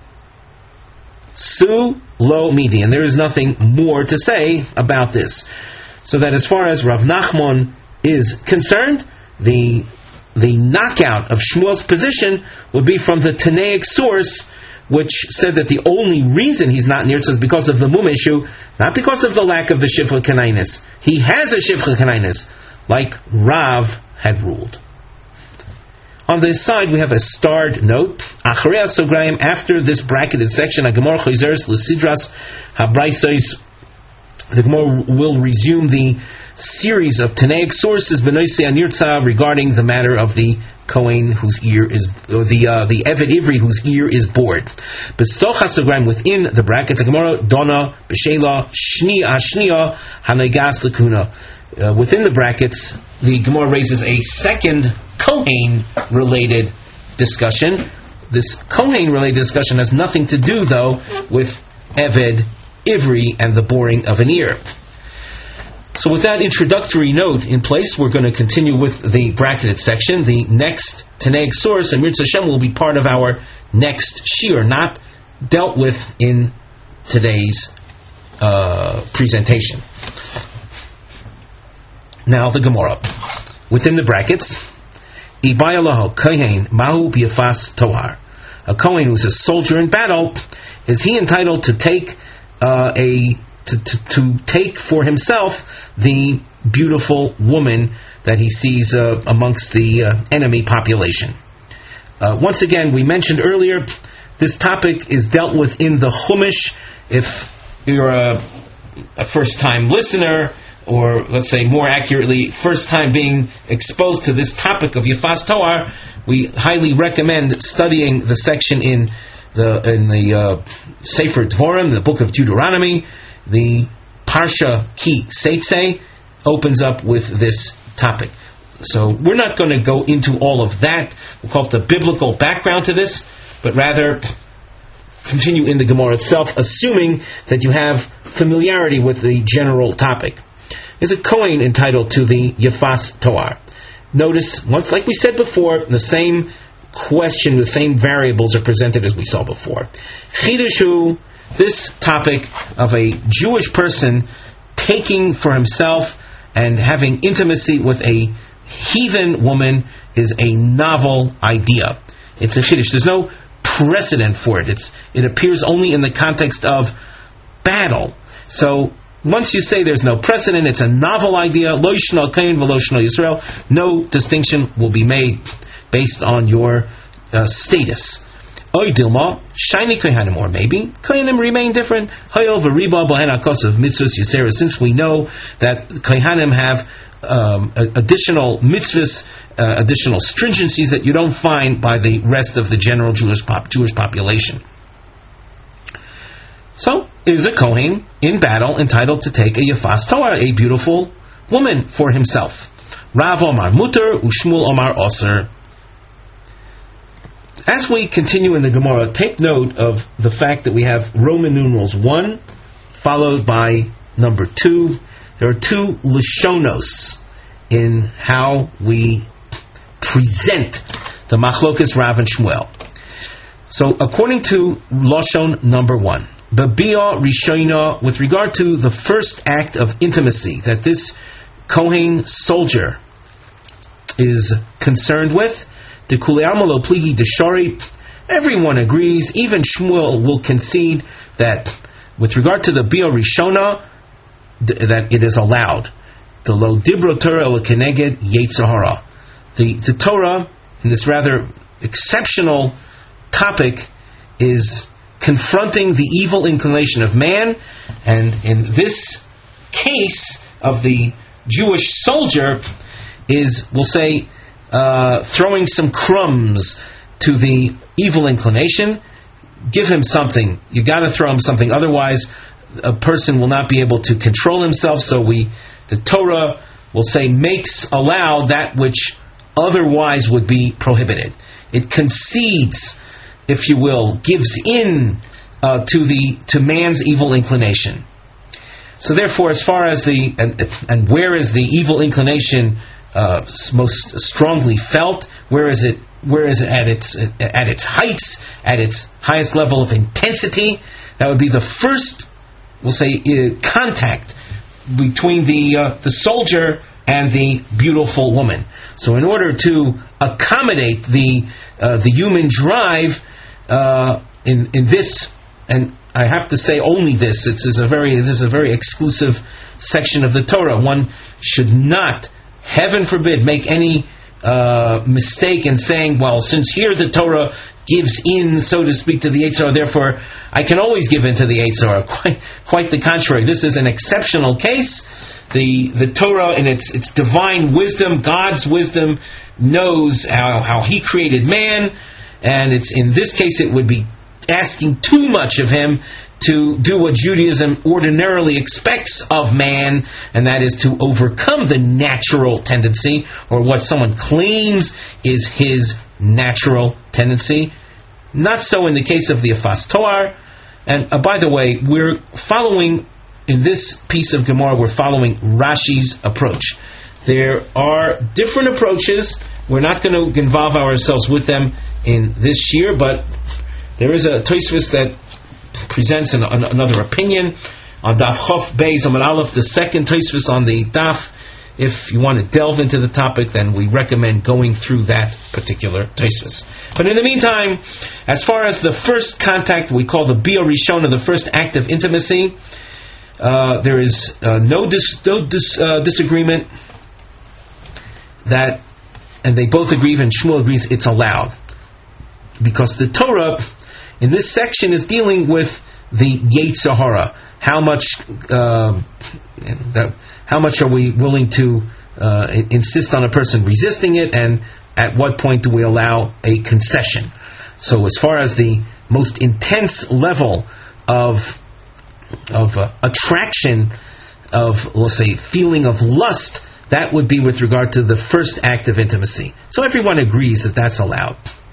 Su lo midi, and there is nothing more to say about this. So that as far as Rav Nachman is concerned, the knockout of Shmuel's position would be from the Tanaic source, which said that the only reason he's not Nirtza is because of the Mum issue, not because of the lack of the Shivcha Kanainis. He has a Shivcha Kanainis, like Rav had ruled. On this side, we have a starred note. Acharei Sograim, after this bracketed section, Gemara Chayzeres L'Sidras Habraisos, the Gemara will resume the series of Tanaic sources Benoisei Nirtza regarding the matter of the Kohen whose ear is, or the Eved Ivri whose ear is bored. Within the brackets, Gemara Dona B'Sheila Shnia Hanegas Lakuna. Within the brackets, the Gemara raises a second Kohen-related discussion. This Kohen-related discussion has nothing to do, though, with Eved Ivri and the boring of an ear. So with that introductory note in place, we're going to continue with the bracketed section. The next Taneg source, and Mirza Hashem, will be part of our next shiur, not dealt with in today's presentation. Now the Gemara. Within the brackets, Ibayalaho Kohen Mahu B'Yafas Tohar. A Kohen who's a soldier in battle, is he entitled to take to take for himself the beautiful woman that he sees amongst the enemy population? Once again, we mentioned earlier, this topic is dealt with in the Chumash. If you're a first-time listener, or let's say more accurately, first time being exposed to this topic of Yafas Tohar, we highly recommend studying the section in the Sefer Dvorim, the book of Deuteronomy. The Parsha Ki Seitzei opens up with this topic. So we're not going to go into all of that. We'll call it the biblical background to this, but rather continue in the Gemara itself, assuming that you have familiarity with the general topic. Is a Kohen entitled to the Yafas Tohar? Notice, once, like we said before, the same question, the same variables are presented as we saw before. Chidushu, this topic of a Jewish person taking for himself and having intimacy with a heathen woman is a novel idea. It's a chiddush. There's no precedent for it. It appears only in the context of battle. So once you say there's no precedent, it's a novel idea. Lo yishna Kohen v'lo yishna Yisrael. No distinction will be made based on your status. Oy Dilma, shiny Kohanim, or maybe Kohanim remain different. Hayol v'riba b'hen hakos of mitzvahs yisera. Since we know that Kohanim have additional mitzvahs, additional stringencies that you don't find by the rest of the general Jewish population. So, is a Kohen in battle entitled to take a Yafas Tohar, a beautiful woman, for himself? Rav Omar Muter, Ushmul Omar Oser. As we continue in the Gemara, take note of the fact that we have Roman numerals 1, followed by number 2. There are two Lashonos in how we present the Machlokas Rav and Shmuel. So, according to Lashon number 1, Babia Rishona, with regard to the first act of intimacy that this Kohen soldier is concerned with, the Kuleamalo Pligi Deshari, everyone agrees, even Shmuel will concede that with regard to the Bia Rishona, that it is allowed. The Lo Dibro Torah El Keneged Yetzirah. The Torah, in this rather exceptional topic, is confronting the evil inclination of man, and in this case of the Jewish soldier is, we'll say, throwing some crumbs to the evil inclination. Give him something. You got to throw him something, otherwise a person will not be able to control himself. So the Torah will say allow that which otherwise would be prohibited. It concedes, if you will, gives in to man's evil inclination. So therefore, as far as and where is the evil inclination most strongly felt? Where is it at its heights, at its highest level of intensity? That would be the first, we'll say, contact between the soldier and the beautiful woman. So in order to accommodate the human drive in this, and I have to say only this, this is a very exclusive section of the Torah. One should not, heaven forbid, make any mistake in saying, well, since here the Torah gives in, so to speak, to the Yetzer Hara, therefore I can always give in to the Yetzer Hara. Quite the contrary. This is an exceptional case. the Torah in its divine wisdom, God's wisdom, knows how He created man, and in this case it would be asking too much of him to do what Judaism ordinarily expects of man, and that is to overcome the natural tendency, or what someone claims is his natural tendency. Not so in the case of the Yefas Toar. And by the way, we're following, in this piece of Gemara, we're following Rashi's approach. There are different approaches. We're not going to involve ourselves with them in this year, but there is a Tosfos that presents another opinion on Daf Chof Beis Amud Aleph, the second Tosfos on the Daf. If you want to delve into the topic, then we recommend going through that particular Tosfos. But in the meantime, as far as the first contact, we call the Bia Rishona, the first act of intimacy, there is no disagreement that, and they both agree, and Shmuel agrees, it's allowed. Because the Torah in this section is dealing with the Yetzer Hara. How much are we willing to insist on a person resisting it, and at what point do we allow a concession? So as far as the most intense level of attraction, of, let's say, feeling of lust, that would be with regard to the first act of intimacy. So everyone agrees that that's allowed.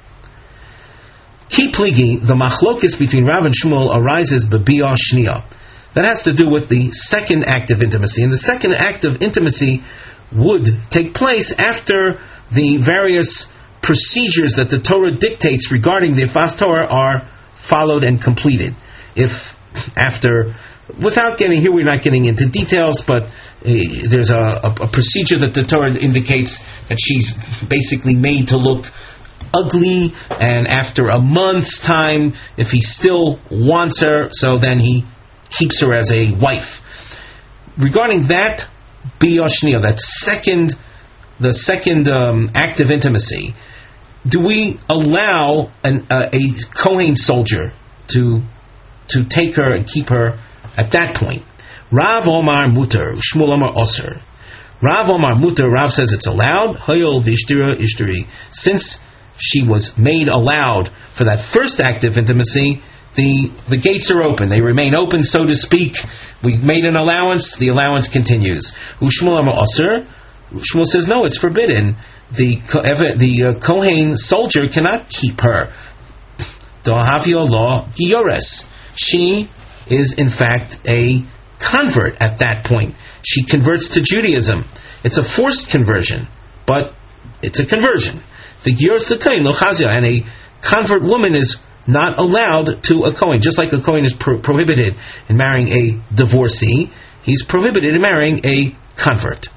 Ki pligi, the machlokis between Rav and Shmuel arises b'biyah shniya. That has to do with the second act of intimacy. And the second act of intimacy would take place after the various procedures that the Torah dictates regarding the Yefas Torah are followed and completed. If after, without getting here, we're not getting into details, but there's a procedure that the Torah indicates that she's basically made to look ugly, and after a month's time, if he still wants her, so then he keeps her as a wife. Regarding that Biyah Shniya, the second act of intimacy, do we allow a Kohen soldier to take her and keep her at that point? Rav Omar Muter, Shmuel Omar Osir. Rav Omar Muter, Rav says it's allowed. Hayol v'ishtira ishtiri. Since she was made allowed for that first act of intimacy, the gates are open. They remain open, so to speak. We made an allowance. The allowance continues. Ushmuel Amar Osir. Shmuel says no, it's forbidden. The Kohen soldier cannot keep her. Dohavio law giyores. She is in fact a convert at that point. She converts to Judaism. It's a forced conversion, but it's a conversion. The Giyos Kohen lo chazia, and a convert woman is not allowed to a Kohen. Just like a Kohen is prohibited in marrying a divorcee, he's prohibited in marrying a convert.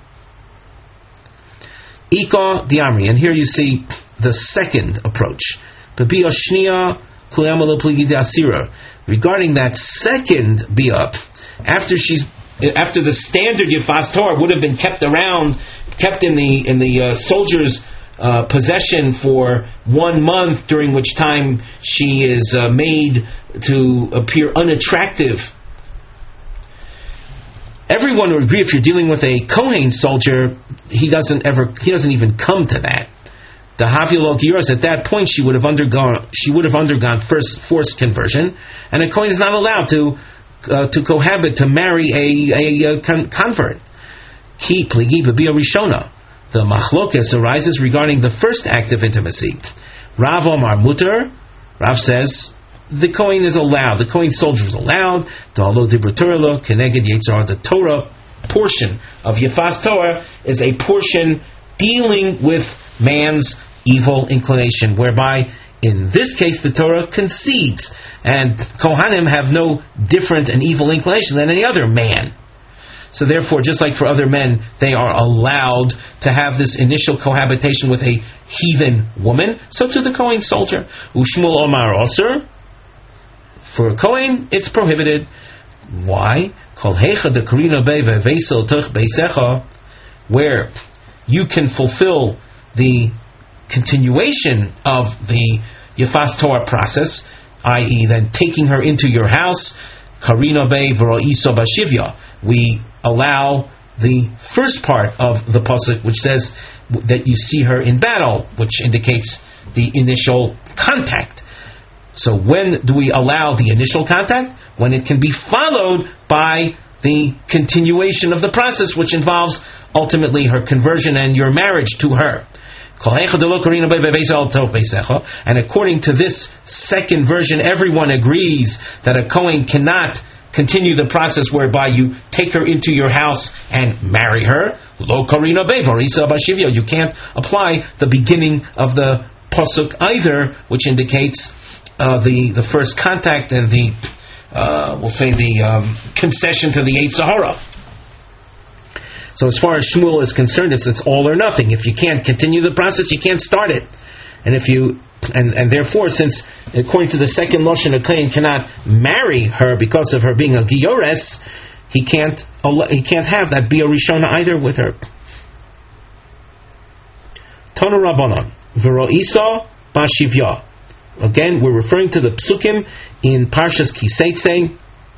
Ika diamri, and here you see the second approach. Regarding that second biyah, after the standard Yefas Torah would have been kept in the soldier's possession for 1 month, during which time she is made to appear unattractive. Everyone would agree, if you're dealing with a Kohen soldier, he doesn't even come to that. The Havilot Giros, at that point she would have undergone first forced conversion, and a Kohen is not allowed to cohabit, to marry a convert. Ki pligi b'biyah rishona. The machlokes arises regarding the first act of intimacy. Rav Omar Muter, Rav says the Kohen is allowed, the Kohen soldier is allowed. The Torah portion of Yefas Torah is a portion dealing with man's evil inclination, whereby in this case the Torah concedes, and Kohanim have no different and evil inclination than any other man. So therefore, just like for other men, they are allowed to have this initial cohabitation with a heathen woman, so to the Kohen soldier. Ushmul Omar Osir. For a Kohen, it's prohibited. Why? Where you can fulfill the continuation of the Yefas Torah process, i.e. then taking her into your house, we allow the first part of the pasuk, which says that you see her in battle, which indicates the initial contact. So when do we allow the initial contact? When it can be followed by the continuation of the process, which involves ultimately her conversion and your marriage to her. And according to this second version, everyone agrees that a Kohen cannot continue the process whereby you take her into your house and marry her. You can't apply the beginning of the pasuk either, which indicates the first contact and the we'll say the concession to the Yetzer Hara. So as far as Shmuel is concerned, it's all or nothing. If you can't continue the process, you can't start it. And if you and therefore, since according to the second Lashon, a Kohen cannot marry her because of her being a Giores, he can't have that Bia Rishona either with her. Tonu Rabbanon V'ro'isa Bashivya. Again, we're referring to the psukim in Parshas Kiseitze.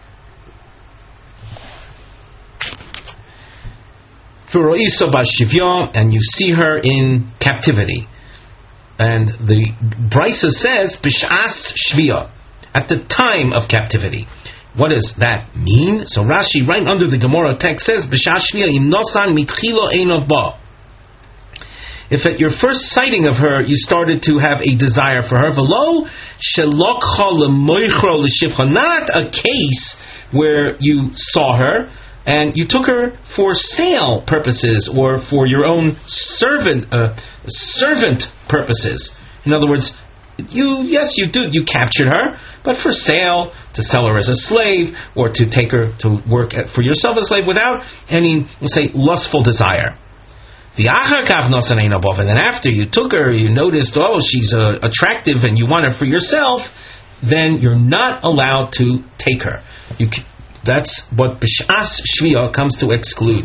V'ro'isa Bashivya, and you see her in captivity. And the Brisa says, Bish'as Shviya, at the time of captivity. What does that mean? So Rashi, right under the Gemara text, says, Bish'as Shviya im nosan mitchilo einov ba. If at your first sighting of her, you started to have a desire for her, v'lo shelokcha lemoichro l'shivcha, not a case where you saw her, and you took her for sale purposes or for your own servant purposes. In other words, you captured her, but for sale, to sell her as a slave or to take her to work for yourself as a slave without any, we'll say, lustful desire. And then after you took her, you noticed, she's attractive and you want her for yourself, then you're not allowed to take her. That's what B'sh'as Shviya comes to exclude.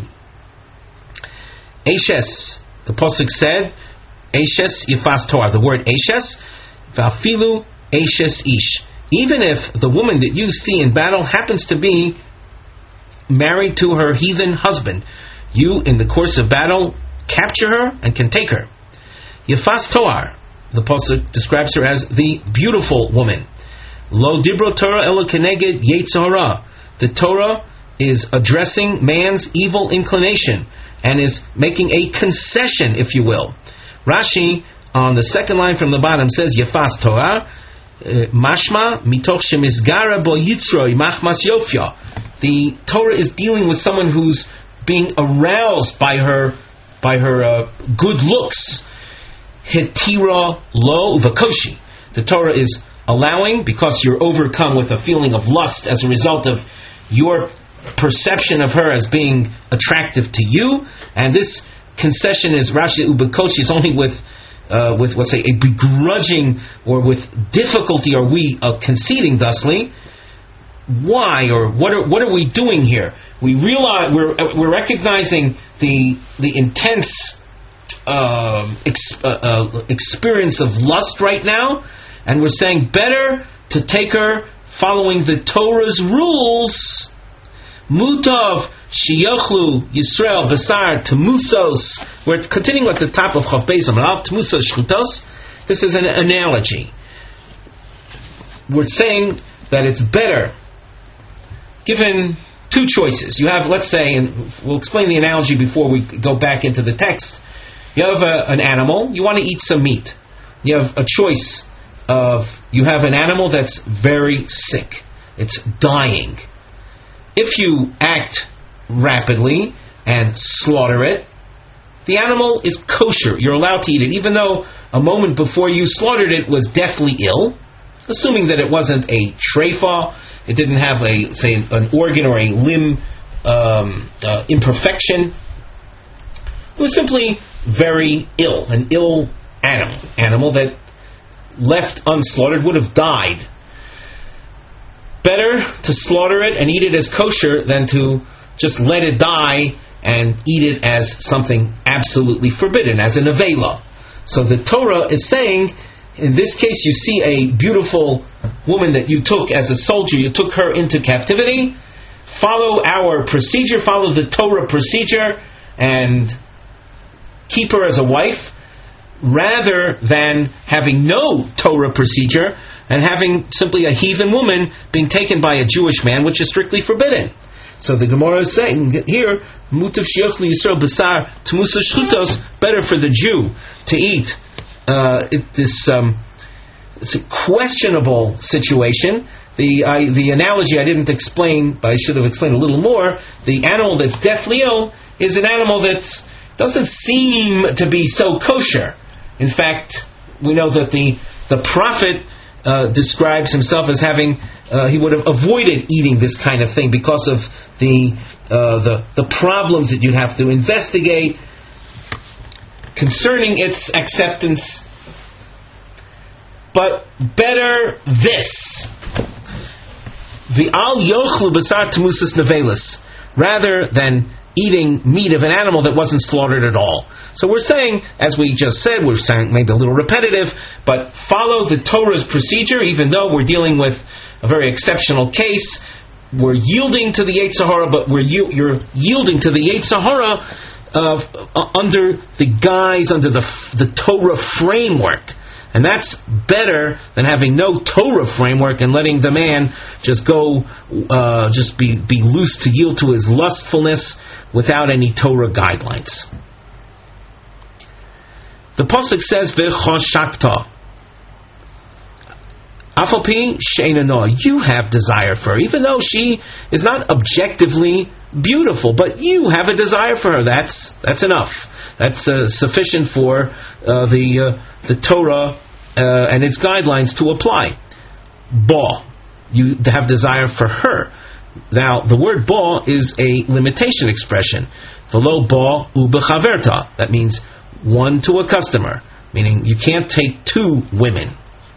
Eshes, the pasuk said, Eshes Yifas Torah. The word Eshes, V'afilu Eshes Ish. Even if the woman that you see in battle happens to be married to her heathen husband, you, in the course of battle, capture her and can take her. Yifas Torah, the pasuk describes her as the beautiful woman. Lo dibro Torah elo keneged Yetzer Hara. The Torah is addressing man's evil inclination and is making a concession, if you will. Rashi, on the second line from the bottom, says, Yefas Torah, mashma mitoch shemizgara bo yitzroi machmas yofya. The Torah is dealing with someone who's being aroused by her good looks. Hetira lo vakoshi. The Torah is allowing, because you're overcome with a feeling of lust as a result of your perception of her as being attractive to you, and this concession is Rashi ubekoshi, is only with let's say a begrudging or with difficulty are we conceding thusly. Why, or what are we doing here? We realize we're recognizing the intense experience of lust right now, and we're saying better to take her following the Torah's rules. Mutav shiyochlu Yisrael Basar Temusos. We're continuing at the top of Chav Beis Amarav Temusos Shchutos. This is an analogy. We're saying that it's better, given two choices. You have, let's say, and we'll explain the analogy before we go back into the text. You have an animal, you want to eat some meat. You have a choice of, you have an animal that's very sick. It's dying. If you act rapidly and slaughter it, the animal is kosher. You're allowed to eat it, even though a moment before you slaughtered it was deathly ill, assuming that it wasn't a treifa, it didn't have an organ or a limb imperfection. It was simply very ill, an ill animal that left unslaughtered would have died. Better to slaughter it and eat it as kosher than to just let it die and eat it as something absolutely forbidden, as an avela. So the Torah is saying, in this case, you see a beautiful woman that you took as a soldier, you took her into captivity. follow our procedure, follow the Torah procedure, and keep her as a wife, rather than having no Torah procedure and having simply a heathen woman being taken by a Jewish man, which is strictly forbidden. So the Gemara is saying here, Mutav Shiochli Yisrael Basar Tmusa Shchutos, better for the Jew to eat it's a questionable situation. The analogy I didn't explain, but I should have explained a little more. The animal that's deathly ill is an animal that doesn't seem to be so kosher. In fact, we know that the prophet describes himself as having he would have avoided eating this kind of thing because of the problems that you'd have to investigate concerning its acceptance. But better this. V'al yochlu basar temusas nevelis, rather than eating meat of an animal that wasn't slaughtered at all. So we're saying, as we just said, we're saying maybe a little repetitive, but follow the Torah's procedure, even though we're dealing with a very exceptional case. We're yielding to the Yetzer Hara, but you're yielding to the Yetzer Hara under the guise, under the Torah framework. And that's better than having no Torah framework and letting the man just go, just be loose to yield to his lustfulness without any Torah guidelines. The pasuk says, "V'choshakta." Afopi she'ena noah. You have desire for her, even though she is not objectively beautiful, but you have a desire for her. That's enough. That's sufficient for the Torah and its guidelines to apply. Ba, you have desire for her. Now, the word ba is a limitation expression. V'lo ba u'bechaverta. That means one to a customer, meaning you can't take two women.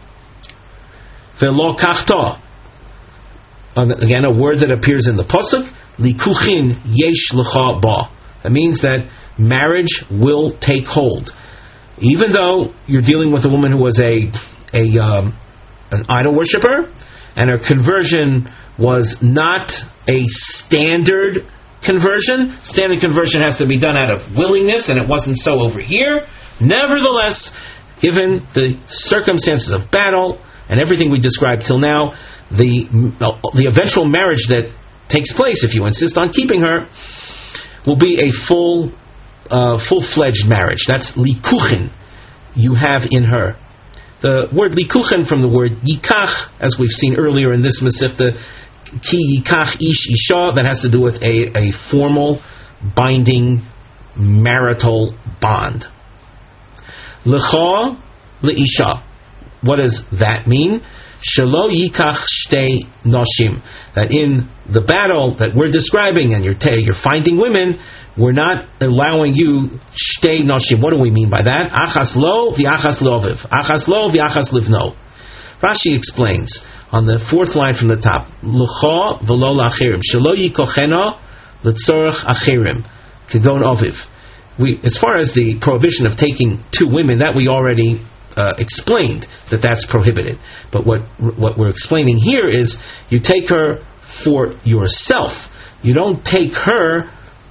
V'lo kachta. Again, a word that appears in the pasuk. Likuchin yesh lecha ba. That means that marriage will take hold, even though you're dealing with a woman who was an idol worshiper, and her conversion was not a standard conversion. Standard conversion has to be done out of willingness, and it wasn't so over here. Nevertheless, given the circumstances of battle and everything we described till now, the eventual marriage that takes place, if you insist on keeping her, will be a full-fledged marriage. That's likuchen, you have in her. The word likuchen from the word yikach, as we've seen earlier in this Masechta, ki yikach ish isha, that has to do with a formal, binding, marital bond. Lecha leisha. What does that mean? Shelo yikach shtei noshim. That in the battle that we're describing, and you're finding women, we're not allowing you shtei noshim. What do we mean by that? Achas lo v'achas loviv. Achas lo v'achas livno. Rashi explains on the fourth line from the top. L'cha v'lo l'achirim. Shelo yikochena l'tzorach achirim. Kegon oviv. As far as the prohibition of taking two women, that we already explained that's prohibited. But what we're explaining here is you take her for yourself. You don't take her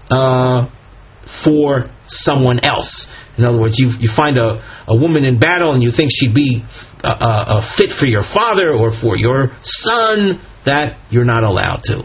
for someone else. In other words, you find a woman in battle and you think she'd be fit for your father or for your son, that you're not allowed to.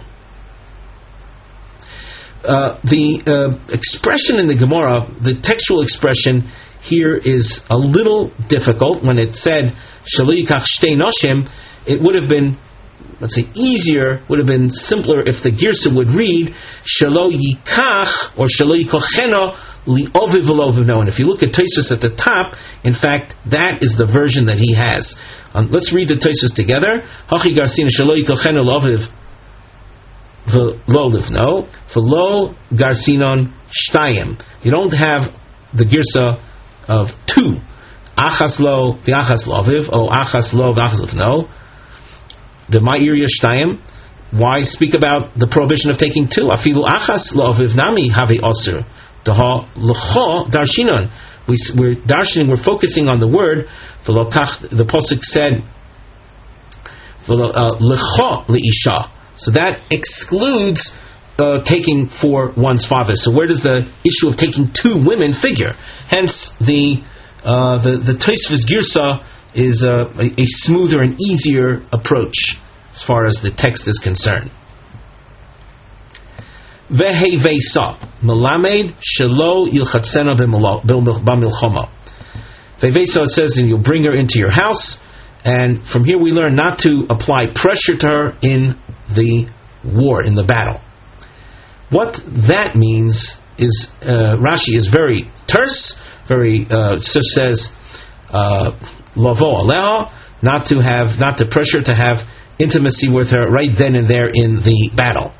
The expression in the Gemara, the textual expression here is a little difficult. When it said shelo yikach shtei noshim, it would have been, let's say, easier, would have been simpler if the Girsa would read shelo yikach or shelo yikochena li'oviv v'lovivno. And if you look at Tosfos at the top, in fact, that is the version that he has. Let's read the Tosfos together. Hachi garsina shelo yikochena li'oviv v'lovivno v'lo garsinon shtayim. You don't have the Girsa of two. Achas lo v'achas loviv, or achas lo v'achas livno. The ma'ir yashtayim. Why speak about the prohibition of taking two? Afilu achas loviv nami havi osir. Daha l'cho darshinon. We're darshining. We're focusing on the word. The pasuk said l'cho leisha. So that excludes taking for one's father. So where does the issue of taking two women figure? Hence, the Tosfos Girsa is a smoother and easier approach as far as the text is concerned. Vehevesa melamed shelo yilchatzena b'milchama. Vehevesa, it says, and you'll bring her into your house. And from here we learn not to apply pressure to her in the war, in the battle. What that means is, Rashi is very terse, very, says, lavo aleha, not to pressure, to have intimacy with her right then and there in the battle.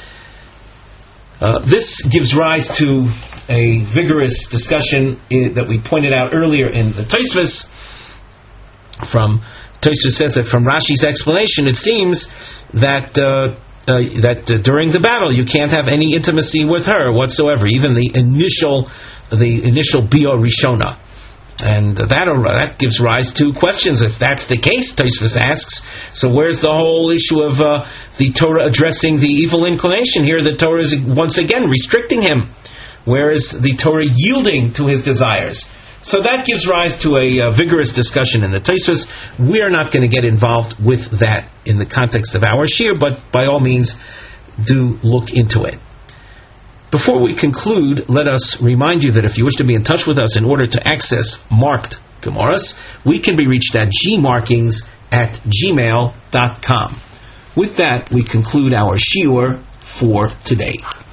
This gives rise to a vigorous discussion that we pointed out earlier in the Tosfos. Tosfos says that from Rashi's explanation, it seems that during the battle you can't have any intimacy with her whatsoever, even the initial Bia Rishona. And that gives rise to questions. If that's the case, Tosfos asks, so where's the whole issue of the Torah addressing the evil inclination? Here the Torah is once again restricting him. Where is the Torah yielding to his desires? So that gives rise to a vigorous discussion in the Tosfos. We are not going to get involved with that in the context of our shir, but by all means, do look into it. Before we conclude, let us remind you that if you wish to be in touch with us in order to access marked Gemaras, we can be reached at gmarkings@gmail.com. With that, we conclude our shiur for today.